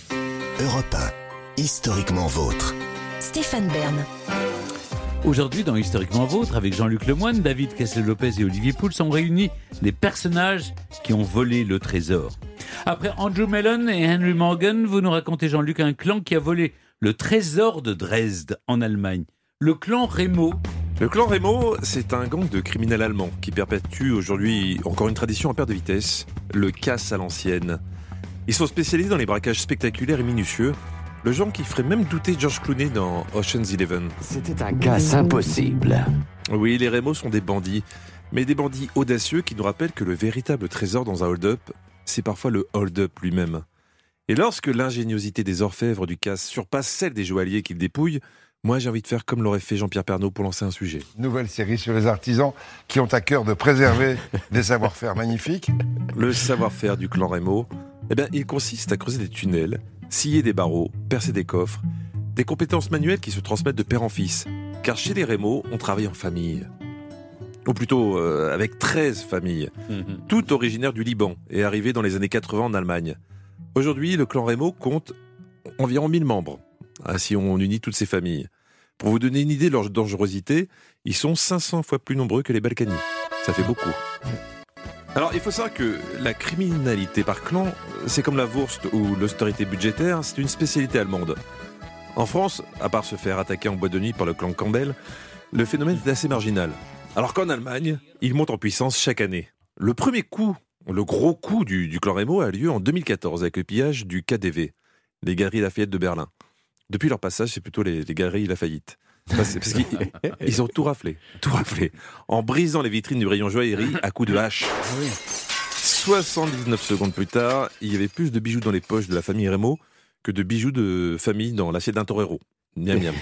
Europe un, historiquement vôtre. Stéphane Bern. Aujourd'hui, dans Historiquement Vôtre, avec Jean-Luc Lemoyne, David Kessel-Lopez et Olivier Pouls, ont réuni des personnages qui ont volé le trésor. Après Andrew Mellon et Henry Morgan, vous nous racontez, Jean-Luc, un clan qui a volé le trésor de Dresde, en Allemagne. Le clan Rémo. Le clan Rémo, c'est un gang de criminels allemands qui perpétue aujourd'hui encore une tradition à perte de vitesse, le casse à l'ancienne. Ils sont spécialisés dans les braquages spectaculaires et minutieux, le genre qui ferait même douter George Clooney dans Ocean's Eleven. C'était un casse impossible. Oui, les Rémo sont des bandits, mais des bandits audacieux qui nous rappellent que le véritable trésor dans un hold-up, c'est parfois le hold-up lui-même. Et lorsque l'ingéniosité des orfèvres du casse surpasse celle des joailliers qui le dépouillent, moi j'ai envie de faire comme l'aurait fait Jean-Pierre Pernaut pour lancer un sujet. Nouvelle série sur les artisans qui ont à cœur de préserver des savoir-faire magnifiques. Le savoir-faire du clan Rémo, eh bien, il consiste à creuser des tunnels, scier des barreaux, percer des coffres, des compétences manuelles qui se transmettent de père en fils. Car chez les Rémo, on travaille en famille. Ou plutôt euh, avec treize familles, mmh. toutes originaires du Liban et arrivées dans les années quatre-vingts en Allemagne. Aujourd'hui, le clan Rémo compte environ mille membres, hein, si on unit toutes ces familles. Pour vous donner une idée de leur dangerosité, ils sont cinq cents fois plus nombreux que les Balkany. Ça fait beaucoup. Alors, il faut savoir que la criminalité par clan, c'est comme la Wurst ou l'austérité budgétaire, c'est une spécialité allemande. En France, à part se faire attaquer en boîte de nuit par le clan Campbell, le phénomène est assez marginal. Alors qu'en Allemagne, il monte en puissance chaque année. Le premier coup, le gros coup du, du clan Rémo a lieu en deux mille quatorze avec le pillage du K D W, les Galeries Lafayette de Berlin. Depuis leur passage, c'est plutôt les, les Galeries Lafayette. Enfin, c'est parce qu'ils ils ont tout raflé, tout raflé, en brisant les vitrines du rayon joaillerie à coups de hache. soixante-dix-neuf secondes plus tard, il y avait plus de bijoux dans les poches de la famille Rémo que de bijoux de famille dans l'assiette d'un torero. Miam miam.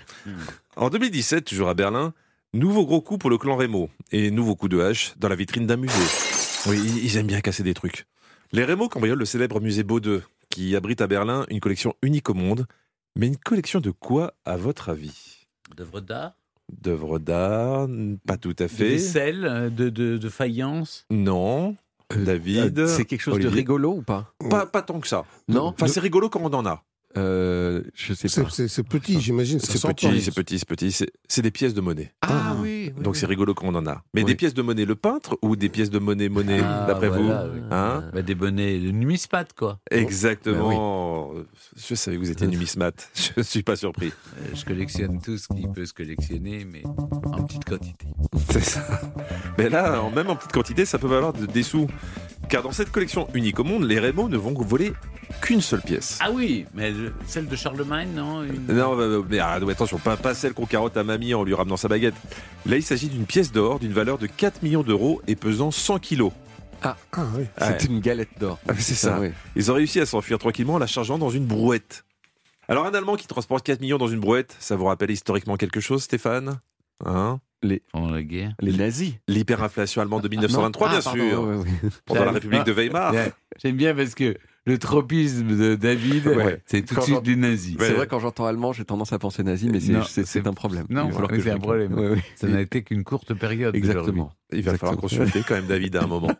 En deux mille dix-sept, toujours à Berlin, nouveau gros coup pour le clan Rémo et nouveau coup de hache dans la vitrine d'un musée. Oui, ils aiment bien casser des trucs. Les Rémo cambriolent le célèbre musée Bode, qui abrite à Berlin une collection unique au monde. Mais une collection de quoi, à votre avis ? D'œuvres d'art ? D'œuvres d'art, pas tout à fait. De vaisselle, de, de, de faïence ? Non. David, c'est quelque chose Olivier. De rigolo ou pas ? Pas, pas tant que ça. Non. Enfin, c'est rigolo quand on en a. Euh, je sais c'est, pas. C'est, c'est petit, j'imagine. C'est petit, c'est petit, c'est petit. C'est, c'est des pièces de monnaie. Ah, ah oui, oui. Donc oui. c'est rigolo quand on en a. Mais oui. des pièces de monnaie, le peintre, ou des pièces de monnaie, monnaie, ah, d'après voilà, vous oui. hein bah, des bonnets, le numismate, quoi. Exactement. Ben oui. Je savais que vous étiez numismate. Je ne suis pas surpris. Euh, je collectionne tout ce qui peut se collectionner, mais en petite quantité. C'est ça. Mais là, même en petite quantité, ça peut valoir des sous. Car dans cette collection unique au monde, les Rémo ne vont voler qu'une seule pièce. Ah oui, mais celle de Charlemagne, non une... Non, mais ah, attention, pas, pas celle qu'on carotte à mamie en lui ramenant sa baguette. Là, il s'agit d'une pièce d'or d'une valeur de quatre millions d'euros et pesant cent kilos. Ah, ah oui, c'est ouais. une galette d'or. Ah, c'est ça. ça. Oui. Ils ont réussi à s'enfuir tranquillement en la chargeant dans une brouette. Alors, un Allemand qui transporte quatre millions dans une brouette, ça vous rappelle historiquement quelque chose, Stéphane ? Hein ? Les... Pendant la guerre. Les nazis. L'hyperinflation allemande de dix-neuf cent vingt-trois, ah, bien pardon, sûr. Ouais, ouais. Pendant la République de Weimar. J'aime bien parce que le tropisme de David, ouais. c'est tout de suite du nazi. C'est ouais. vrai, quand j'entends allemand, j'ai tendance à penser nazi, mais c'est, non, c'est, c'est un problème. Non, mais c'est un problème. Ouais, ouais. Ça n'a été qu'une courte période. Exactement. Il va falloir consulter quand même David à un moment.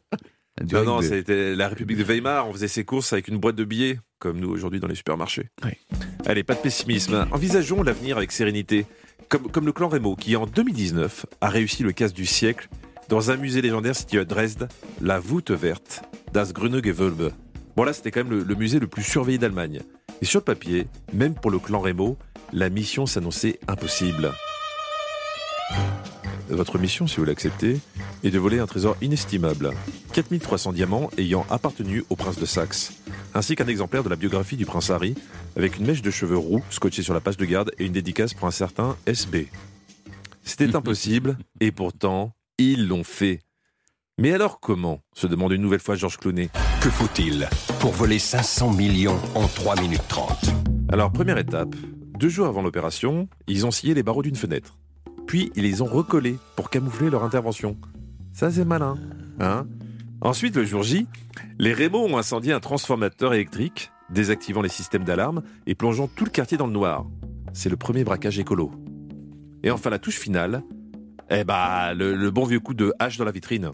Non, non, de... c'était la République de Weimar. On faisait ses courses avec une boîte de billets, comme nous aujourd'hui dans les supermarchés. Oui. Allez, pas de pessimisme. Envisageons l'avenir avec sérénité. Comme, comme le clan Rémo, qui en deux mille dix-neuf a réussi le casse du siècle dans un musée légendaire situé à Dresde, la voûte verte, das Grüne Gewölbe. Bon là, c'était quand même le, le musée le plus surveillé d'Allemagne. Et sur le papier, même pour le clan Rémo, la mission s'annonçait impossible. Votre mission, si vous l'acceptez, est de voler un trésor inestimable. quatre mille trois cents diamants ayant appartenu au prince de Saxe, ainsi qu'un exemplaire de la biographie du prince Harry, avec une mèche de cheveux roux scotchée sur la page de garde et une dédicace pour un certain S B. C'était impossible, et pourtant, ils l'ont fait. Mais alors comment, se demande une nouvelle fois Georges Clooney. Que faut-il pour voler cinq cents millions en trois minutes trente ? Alors, première étape, deux jours avant l'opération, ils ont scié les barreaux d'une fenêtre. Puis, ils les ont recollés pour camoufler leur intervention. Ça, c'est malin, hein ? Ensuite, le jour J, les Rémo ont incendié un transformateur électrique, désactivant les systèmes d'alarme et plongeant tout le quartier dans le noir. C'est le premier braquage écolo. Et enfin, la touche finale, eh bah, le, le bon vieux coup de hache dans la vitrine.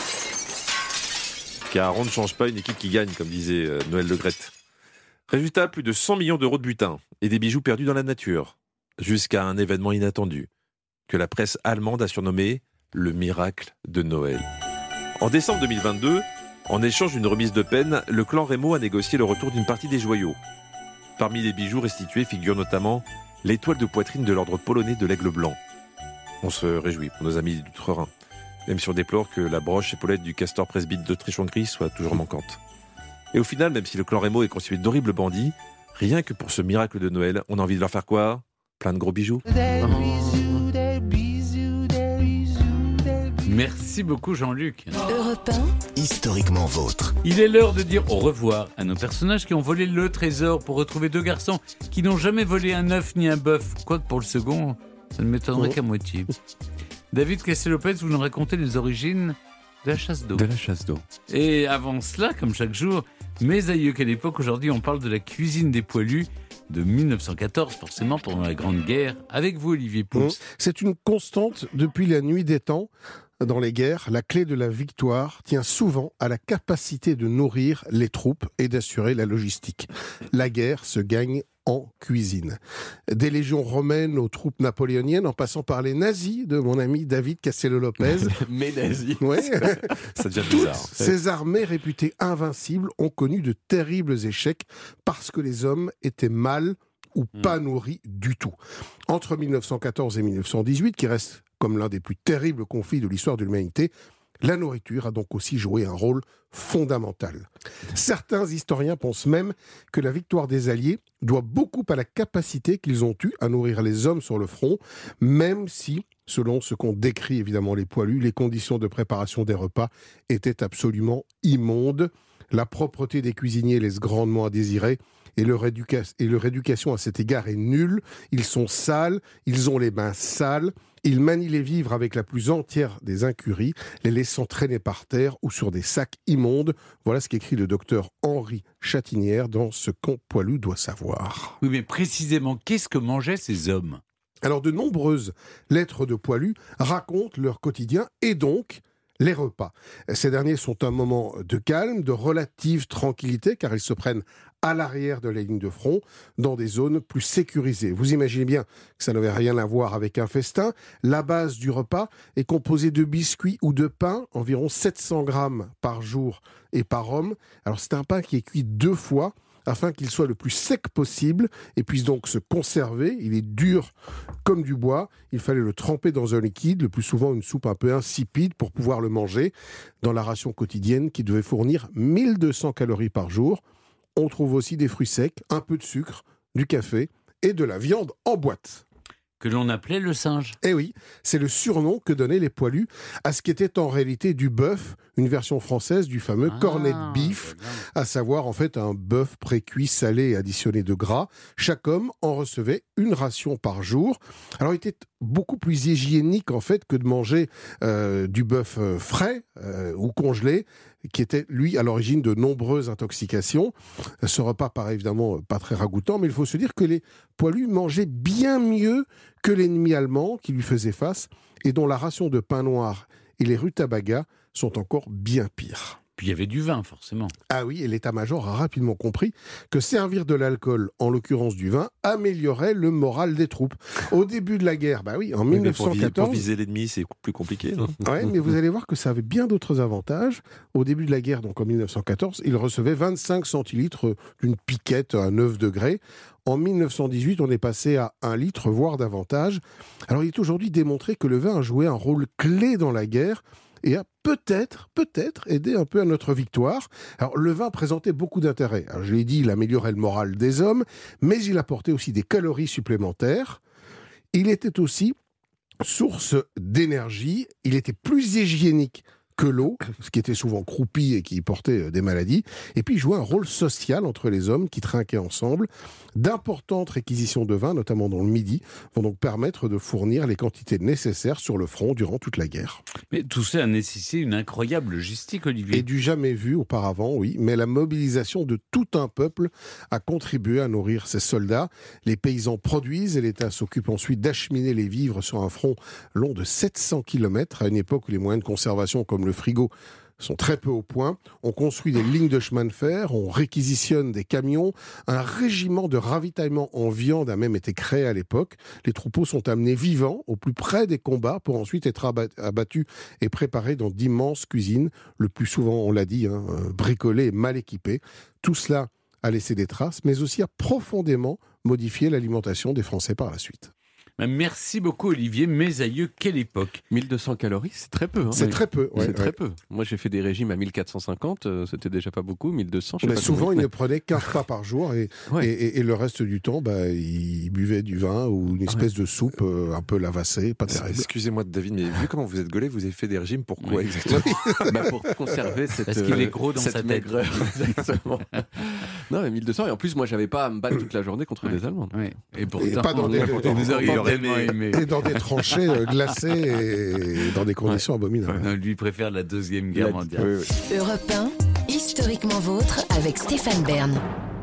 Car on ne change pas une équipe qui gagne, comme disait euh, Noël Le Graët. Résultat, plus de cent millions d'euros de butin et des bijoux perdus dans la nature, jusqu'à un événement inattendu, que la presse allemande a surnommé le miracle de Noël. En décembre deux mille vingt-deux, en échange d'une remise de peine, le clan Rémo a négocié le retour d'une partie des joyaux. Parmi les bijoux restitués figure notamment l'étoile de poitrine de l'ordre polonais de l'Aigle Blanc. On se réjouit pour nos amis d'outre-Rhin, même si on déplore que la broche épaulette du castor presbyte d'Autriche-Hongrie soit toujours manquante. Et au final, même si le clan Rémo est constitué d'horribles bandits, rien que pour ce miracle de Noël, on a envie de leur faire quoi ? Plein de gros bijoux ? Merci beaucoup Jean-Luc. Europe un, Historiquement vôtre. Il est l'heure de dire au revoir à nos personnages qui ont volé le trésor pour retrouver deux garçons qui n'ont jamais volé un œuf ni un bœuf. Quoique pour le second, ça ne m'étonnerait Oh. qu'à moitié. David Castel-Lopez, vous nous racontez les origines de la chasse d'eau. De la chasse d'eau. Et avant cela, comme chaque jour, mes aïeux qu'à l'époque, aujourd'hui on parle de la cuisine des poilus de mille neuf cent quatorze, forcément pendant la Grande Guerre. Avec vous Olivier Pouls. C'est une constante depuis la nuit des temps. Dans les guerres, la clé de la victoire tient souvent à la capacité de nourrir les troupes et d'assurer la logistique. La guerre se gagne en cuisine. Des légions romaines aux troupes napoléoniennes, en passant par les nazis de mon ami David Castel-Lopez. Mais nazis. Ouais. Ça devient Toutes bizarre. ces armées réputées invincibles ont connu de terribles échecs parce que les hommes étaient mal ou pas nourris du tout. Entre mille neuf cent quatorze et mille neuf cent dix-huit, qui reste comme l'un des plus terribles conflits de l'histoire de l'humanité, la nourriture a donc aussi joué un rôle fondamental. Certains historiens pensent même que la victoire des Alliés doit beaucoup à la capacité qu'ils ont eue à nourrir les hommes sur le front, même si, selon ce qu'ont décrit évidemment les poilus, les conditions de préparation des repas étaient absolument immondes. La propreté des cuisiniers laisse grandement à désirer, et leur, éduca- et leur éducation à cet égard est nulle. Ils sont sales, ils ont les mains sales, ils manient les vivres avec la plus entière des incuries, les laissant traîner par terre ou sur des sacs immondes. Voilà ce qu'écrit le docteur Henri Chatinière dans Ce qu'un poilu doit savoir. Oui, mais précisément, qu'est-ce que mangeaient ces hommes ? Alors, de nombreuses lettres de poilus racontent leur quotidien et donc les repas. Ces derniers sont un moment de calme, de relative tranquillité, car ils se prennent à l'arrière de la ligne de front, dans des zones plus sécurisées. Vous imaginez bien que ça n'avait rien à voir avec un festin. La base du repas est composée de biscuits ou de pain, environ sept cents grammes par jour et par homme. Alors c'est un pain qui est cuit deux fois, afin qu'il soit le plus sec possible et puisse donc se conserver. Il est dur comme du bois. Il fallait le tremper dans un liquide, le plus souvent une soupe un peu insipide, pour pouvoir le manger. Dans la ration quotidienne qui devait fournir mille deux cents calories par jour, on trouve aussi des fruits secs, un peu de sucre, du café et de la viande en boîte. Que l'on appelait le singe. Eh oui, c'est le surnom que donnaient les poilus à ce qui était en réalité du bœuf, une version française du fameux Ah, cornet de beef, à savoir en fait un bœuf précuit, salé et additionné de gras. Chaque homme en recevait une ration par jour. Alors il était beaucoup plus hygiénique en fait que de manger euh, du bœuf euh, frais euh, ou congelé, qui était, lui, à l'origine de nombreuses intoxications. Ce repas paraît évidemment pas très ragoûtant, mais il faut se dire que les poilus mangeaient bien mieux que l'ennemi allemand qui lui faisait face, et dont la ration de pain noir et les rutabagas sont encore bien pires. Puis il y avait du vin, forcément. Ah oui, et l'état-major a rapidement compris que servir de l'alcool, en l'occurrence du vin, améliorait le moral des troupes. Au début de la guerre, bah oui, en Oui, mais mille neuf cent pour, viser, quatorze... pour viser l'ennemi, c'est plus compliqué, non? Ouais, mais vous allez voir que ça avait bien d'autres avantages. Au début de la guerre, donc en mille neuf cent quatorze, il recevait vingt-cinq centilitres d'une piquette à neuf degrés. En mille neuf cent dix-huit, on est passé à un litre, voire davantage. Alors il est aujourd'hui démontré que le vin a joué un rôle clé dans la guerre et a peut-être, peut-être aidé un peu à notre victoire. Alors le vin présentait beaucoup d'intérêt. Alors, je l'ai dit, il améliorait le moral des hommes, mais il apportait aussi des calories supplémentaires. Il était aussi source d'énergie, il était plus hygiénique que l'eau, ce qui était souvent croupi et qui portait des maladies, et puis il jouait un rôle social entre les hommes qui trinquaient ensemble. D'importantes réquisitions de vin, notamment dans le Midi, vont donc permettre de fournir les quantités nécessaires sur le front durant toute la guerre. Mais tout ça a nécessité une incroyable logistique, Olivier. Et du jamais vu auparavant, oui, mais la mobilisation de tout un peuple a contribué à nourrir ces soldats. Les paysans produisent et l'État s'occupe ensuite d'acheminer les vivres sur un front long de sept cents kilomètres, à une époque où les moyens de conservation comme le frigo sont très peu au point. On construit des lignes de chemin de fer, on réquisitionne des camions. Un régiment de ravitaillement en viande a même été créé à l'époque. Les troupeaux sont amenés vivants au plus près des combats pour ensuite être abattus et préparés dans d'immenses cuisines, le plus souvent, on l'a dit, hein, bricolées et mal équipées. Tout cela a laissé des traces, mais aussi a profondément modifié l'alimentation des Français par la suite. Merci beaucoup Olivier, mes aïeux, quelle époque. mille deux cents calories, c'est très peu. Hein. C'est Oui. très peu. Ouais, c'est très ouais. peu. Moi j'ai fait des régimes à mille quatre cent cinquante, euh, c'était déjà pas beaucoup, mille deux cents. Je sais Bah, pas souvent, comment. il ne prenait qu'un repas par jour et, Ouais. et, et- et le reste du temps, bah, il buvait du vin ou une espèce de soupe euh, un peu lavassée, pas terrible. Excusez-moi David, mais vu comment vous êtes gaulé, vous avez fait des régimes pour quoi Oui. exactement? Bah, pour conserver cette, Parce qu'il est euh, gros dans cette sa tête. maigreur. Exactement. Non, mais mille deux cents, et en plus, moi, j'avais pas à me battre toute la journée contre des Allemands. Oui. Et pourtant, Et pas dans des, on- vous auriez pas- tellement aimé. et dans des tranchées euh, glacées et dans des conditions abominables. Non, lui préfère la Deuxième Guerre mondiale. Oui, oui. Europe un, historiquement vôtre avec Stéphane Bern.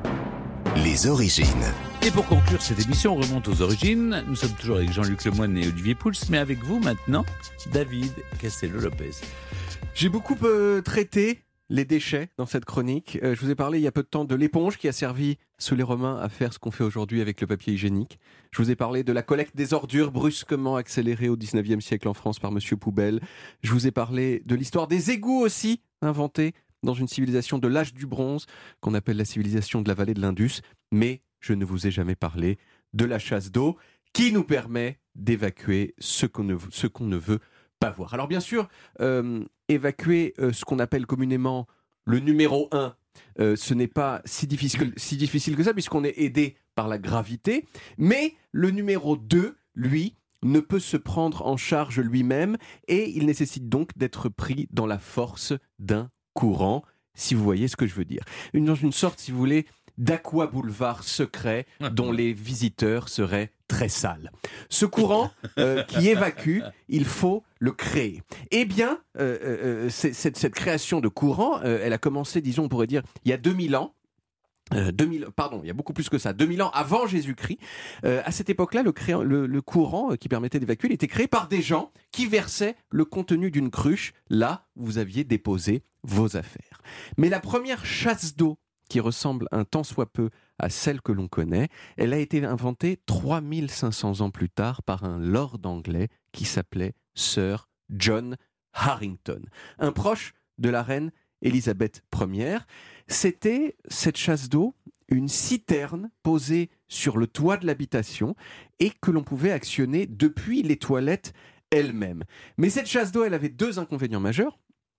Les origines. Et pour conclure cette émission, on remonte aux origines. Nous sommes toujours avec Jean-Luc Lemoyne et Olivier Pouls, mais avec vous maintenant, David Castello-Lopez. J'ai beaucoup euh, traité les déchets dans cette chronique. Euh, je vous ai parlé il y a peu de temps de l'éponge qui a servi sous les Romains à faire ce qu'on fait aujourd'hui avec le papier hygiénique. Je vous ai parlé de la collecte des ordures brusquement accélérée au dix-neuvième siècle en France par Monsieur Poubelle. Je vous ai parlé de l'histoire des égouts aussi, inventés dans une civilisation de l'âge du bronze qu'on appelle la civilisation de la vallée de l'Indus. Mais je ne vous ai jamais parlé de la chasse d'eau qui nous permet d'évacuer ce qu'on ne, ce qu'on ne veut pas voir. Alors bien sûr, euh, évacuer euh, ce qu'on appelle communément le numéro un, euh, ce n'est pas si difficile, si difficile que ça puisqu'on est aidé par la gravité, mais le numéro deux, lui, ne peut se prendre en charge lui-même et il nécessite donc d'être pris dans la force d'un courant, si vous voyez ce que je veux dire. Une, dans une sorte, si vous voulez, d'aqua boulevard secret dont les visiteurs seraient très sales. Ce courant euh, qui évacue, il faut le créer. Eh bien, euh, euh, c'est, cette, cette création de courant, euh, elle a commencé, disons, on pourrait dire, il y a deux mille ans. Euh, deux mille, pardon, il y a beaucoup plus que ça, deux mille ans avant Jésus-Christ. Euh, à cette époque-là, le, créant, le, le courant qui permettait d'évacuer, il était créé par des gens qui versaient le contenu d'une cruche là où vous aviez déposé vos affaires. Mais la première chasse d'eau qui ressemble un tant soit peu à celle que l'on connaît, elle a été inventée trois mille cinq cents ans plus tard par un lord anglais qui s'appelait Sir John Harrington, un proche de la reine Élisabeth première. C'était, cette chasse d'eau, une citerne posée sur le toit de l'habitation et que l'on pouvait actionner depuis les toilettes elles-mêmes. Mais cette chasse d'eau, elle avait deux inconvénients majeurs.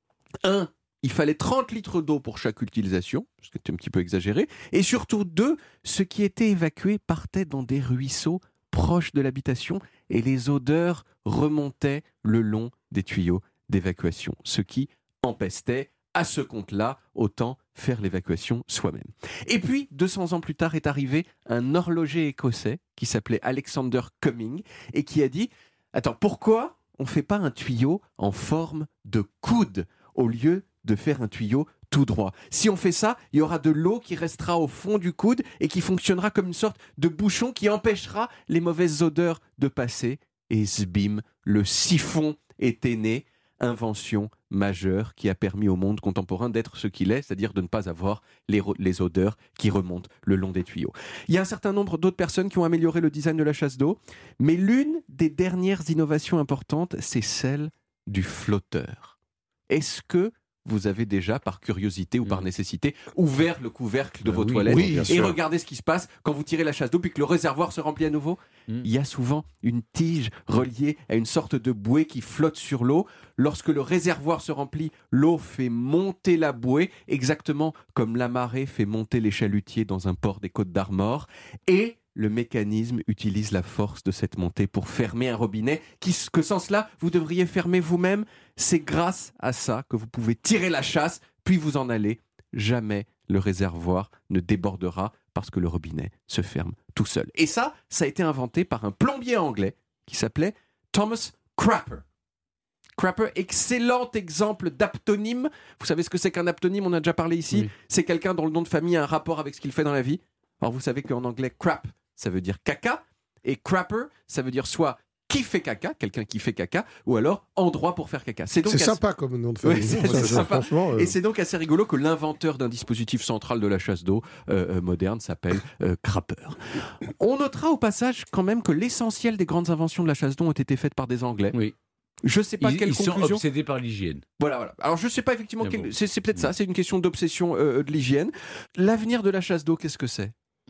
Un, il fallait trente litres d'eau pour chaque utilisation, ce qui était un petit peu exagéré. Et surtout, deux, ce qui était évacué partait dans des ruisseaux proches de l'habitation et les odeurs remontaient le long des tuyaux d'évacuation, ce qui empestait. À ce compte-là, autant faire l'évacuation soi-même. Et puis, deux cents ans plus tard, est arrivé un horloger écossais qui s'appelait Alexander Cumming et qui a dit « Attends, pourquoi on ne fait pas un tuyau en forme de coude au lieu de faire un tuyau tout droit. Si on fait ça, il y aura de l'eau qui restera au fond du coude et qui fonctionnera comme une sorte de bouchon qui empêchera les mauvaises odeurs de passer. Et zbim, le siphon était né. Invention majeure qui a permis au monde contemporain d'être ce qu'il est, c'est-à-dire de ne pas avoir les, les odeurs qui remontent le long des tuyaux. Il y a un certain nombre d'autres personnes qui ont amélioré le design de la chasse d'eau, mais l'une des dernières innovations importantes, c'est celle du flotteur. Est-ce que vous avez déjà, par curiosité ou par nécessité, ouvert le couvercle de Ben vos oui, toilettes oui, et regardez ce qui se passe quand vous tirez la chasse d'eau puis que le réservoir se remplit à nouveau? Mm. Il y a souvent une tige reliée à une sorte de bouée qui flotte sur l'eau. Lorsque le réservoir se remplit, l'eau fait monter la bouée, exactement comme la marée fait monter les chalutiers dans un port des Côtes d'Armor. Et le mécanisme utilise la force de cette montée pour fermer un robinet qui, que sans cela, vous devriez fermer vous-même. C'est grâce à ça que vous pouvez tirer la chasse, puis vous en allez. Jamais le réservoir ne débordera parce que le robinet se ferme tout seul. Et ça, ça a été inventé par un plombier anglais qui s'appelait Thomas Crapper. Crapper, excellent exemple d'aptonyme. Vous savez ce que c'est qu'un aptonyme? On a déjà parlé ici. Oui. C'est quelqu'un dont le nom de famille a un rapport avec ce qu'il fait dans la vie. Alors vous savez qu'en anglais, crap, ça veut dire caca, et crapper, ça veut dire soit qui fait caca, quelqu'un qui fait caca, ou alors endroit pour faire caca. C'est, donc c'est assez... sympa comme nom de famille. Ouais, c'est, c'est sympa. Euh... Et c'est donc assez rigolo que l'inventeur d'un dispositif central de la chasse d'eau euh, euh, moderne s'appelle euh, crapper. On notera au passage quand même que l'essentiel des grandes inventions de la chasse d'eau ont été faites par des Anglais. Oui. Je ne sais pas ils, quelle ils conclusion. Ils sont obsédés par l'hygiène. Voilà, voilà. Alors je ne sais pas effectivement, quel... bon. c'est, c'est peut-être ça, c'est une question d'obsession euh, de l'hygiène. L'avenir de la chasse d'eau, qu'est-ce que c'est?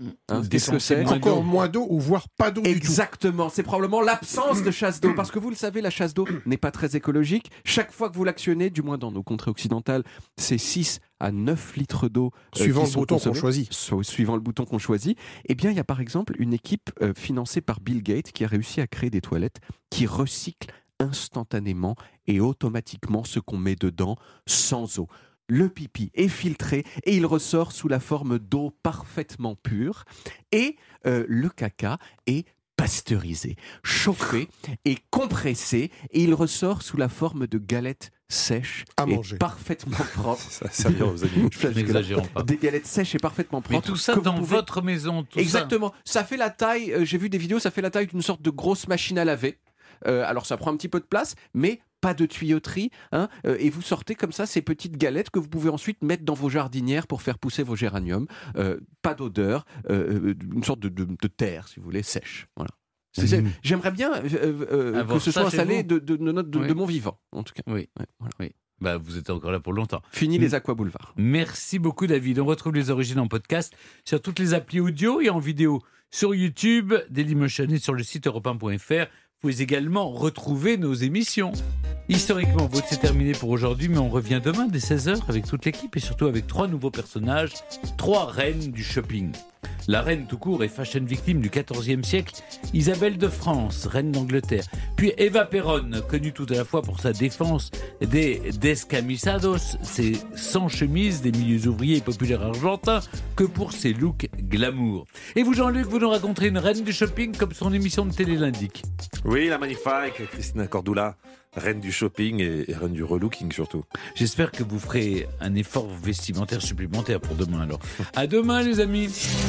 Hein, qu'est-ce que c'est ? Encore moins d'eau ou voire pas d'eau du tout. Exactement, c'est probablement l'absence de chasse d'eau. Parce que vous le savez, la chasse d'eau n'est pas très écologique. Chaque fois que vous l'actionnez, du moins dans nos contrées occidentales, c'est six à neuf litres d'eau. Euh, Suivant qui le sont bouton qu'on consommés. choisit. Su- Suivant le bouton qu'on choisit. Eh bien, il y a par exemple une équipe euh, financée par Bill Gates qui a réussi à créer des toilettes qui recyclent instantanément et automatiquement ce qu'on met dedans sans eau. Le pipi est filtré et il ressort sous la forme d'eau parfaitement pure. Et euh, le caca est pasteurisé, chauffé et compressé. Et il ressort sous la forme de galettes sèches à et manger. parfaitement propres. Ça, ça vient aux animaux. N'exagérons pas. Des galettes sèches et parfaitement propres. Mais tout ça que vous dans pouvez- votre maison, tout Exactement. Ça. fait la taille, euh, j'ai vu des vidéos, ça fait la taille d'une sorte de grosse machine à laver. Euh, alors ça prend un petit peu de place, mais pas de tuyauterie. Hein, euh, et vous sortez comme ça ces petites galettes que vous pouvez ensuite mettre dans vos jardinières pour faire pousser vos géraniums. Euh, pas d'odeur, euh, une sorte de, de, de terre, si vous voulez, sèche. Voilà. C'est- c'est- J'aimerais bien euh, euh, Avoir que ce ça soit chez installé vous. de, de, de, notre- de- Oui. de mon vivant, en tout cas. Oui. Ouais, voilà. Oui. Bah, vous êtes encore là pour longtemps. Fini les aqua boulevards. Merci beaucoup, David. On retrouve les origines en podcast sur toutes les applis audio et en vidéo sur YouTube, Dailymotion et sur le site europe un point f r. Vous pouvez également retrouver nos émissions. Historiquement Vôtre, c'est terminé pour aujourd'hui, mais on revient demain dès seize heures avec toute l'équipe et surtout avec trois nouveaux personnages, trois reines du shopping. La reine tout court et fashion victime du quatorzième siècle, Isabelle de France, reine d'Angleterre. Puis Eva Perón, connue tout à la fois pour sa défense des descamisados, ses sans chemise des milieux ouvriers et populaires argentins, que pour ses looks glamour. Et vous, Jean-Luc, vous nous raconterez une reine du shopping comme son émission de télé l'indique. Oui, la magnifique Christina Cordula, reine du shopping et, et reine du relooking surtout. J'espère que vous ferez un effort vestimentaire supplémentaire pour demain alors. À demain les amis.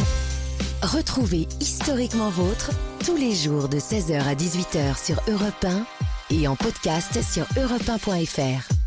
Retrouvez Historiquement Vôtre tous les jours de seize heures à dix-huit heures sur Europe un et en podcast sur europe un point f r.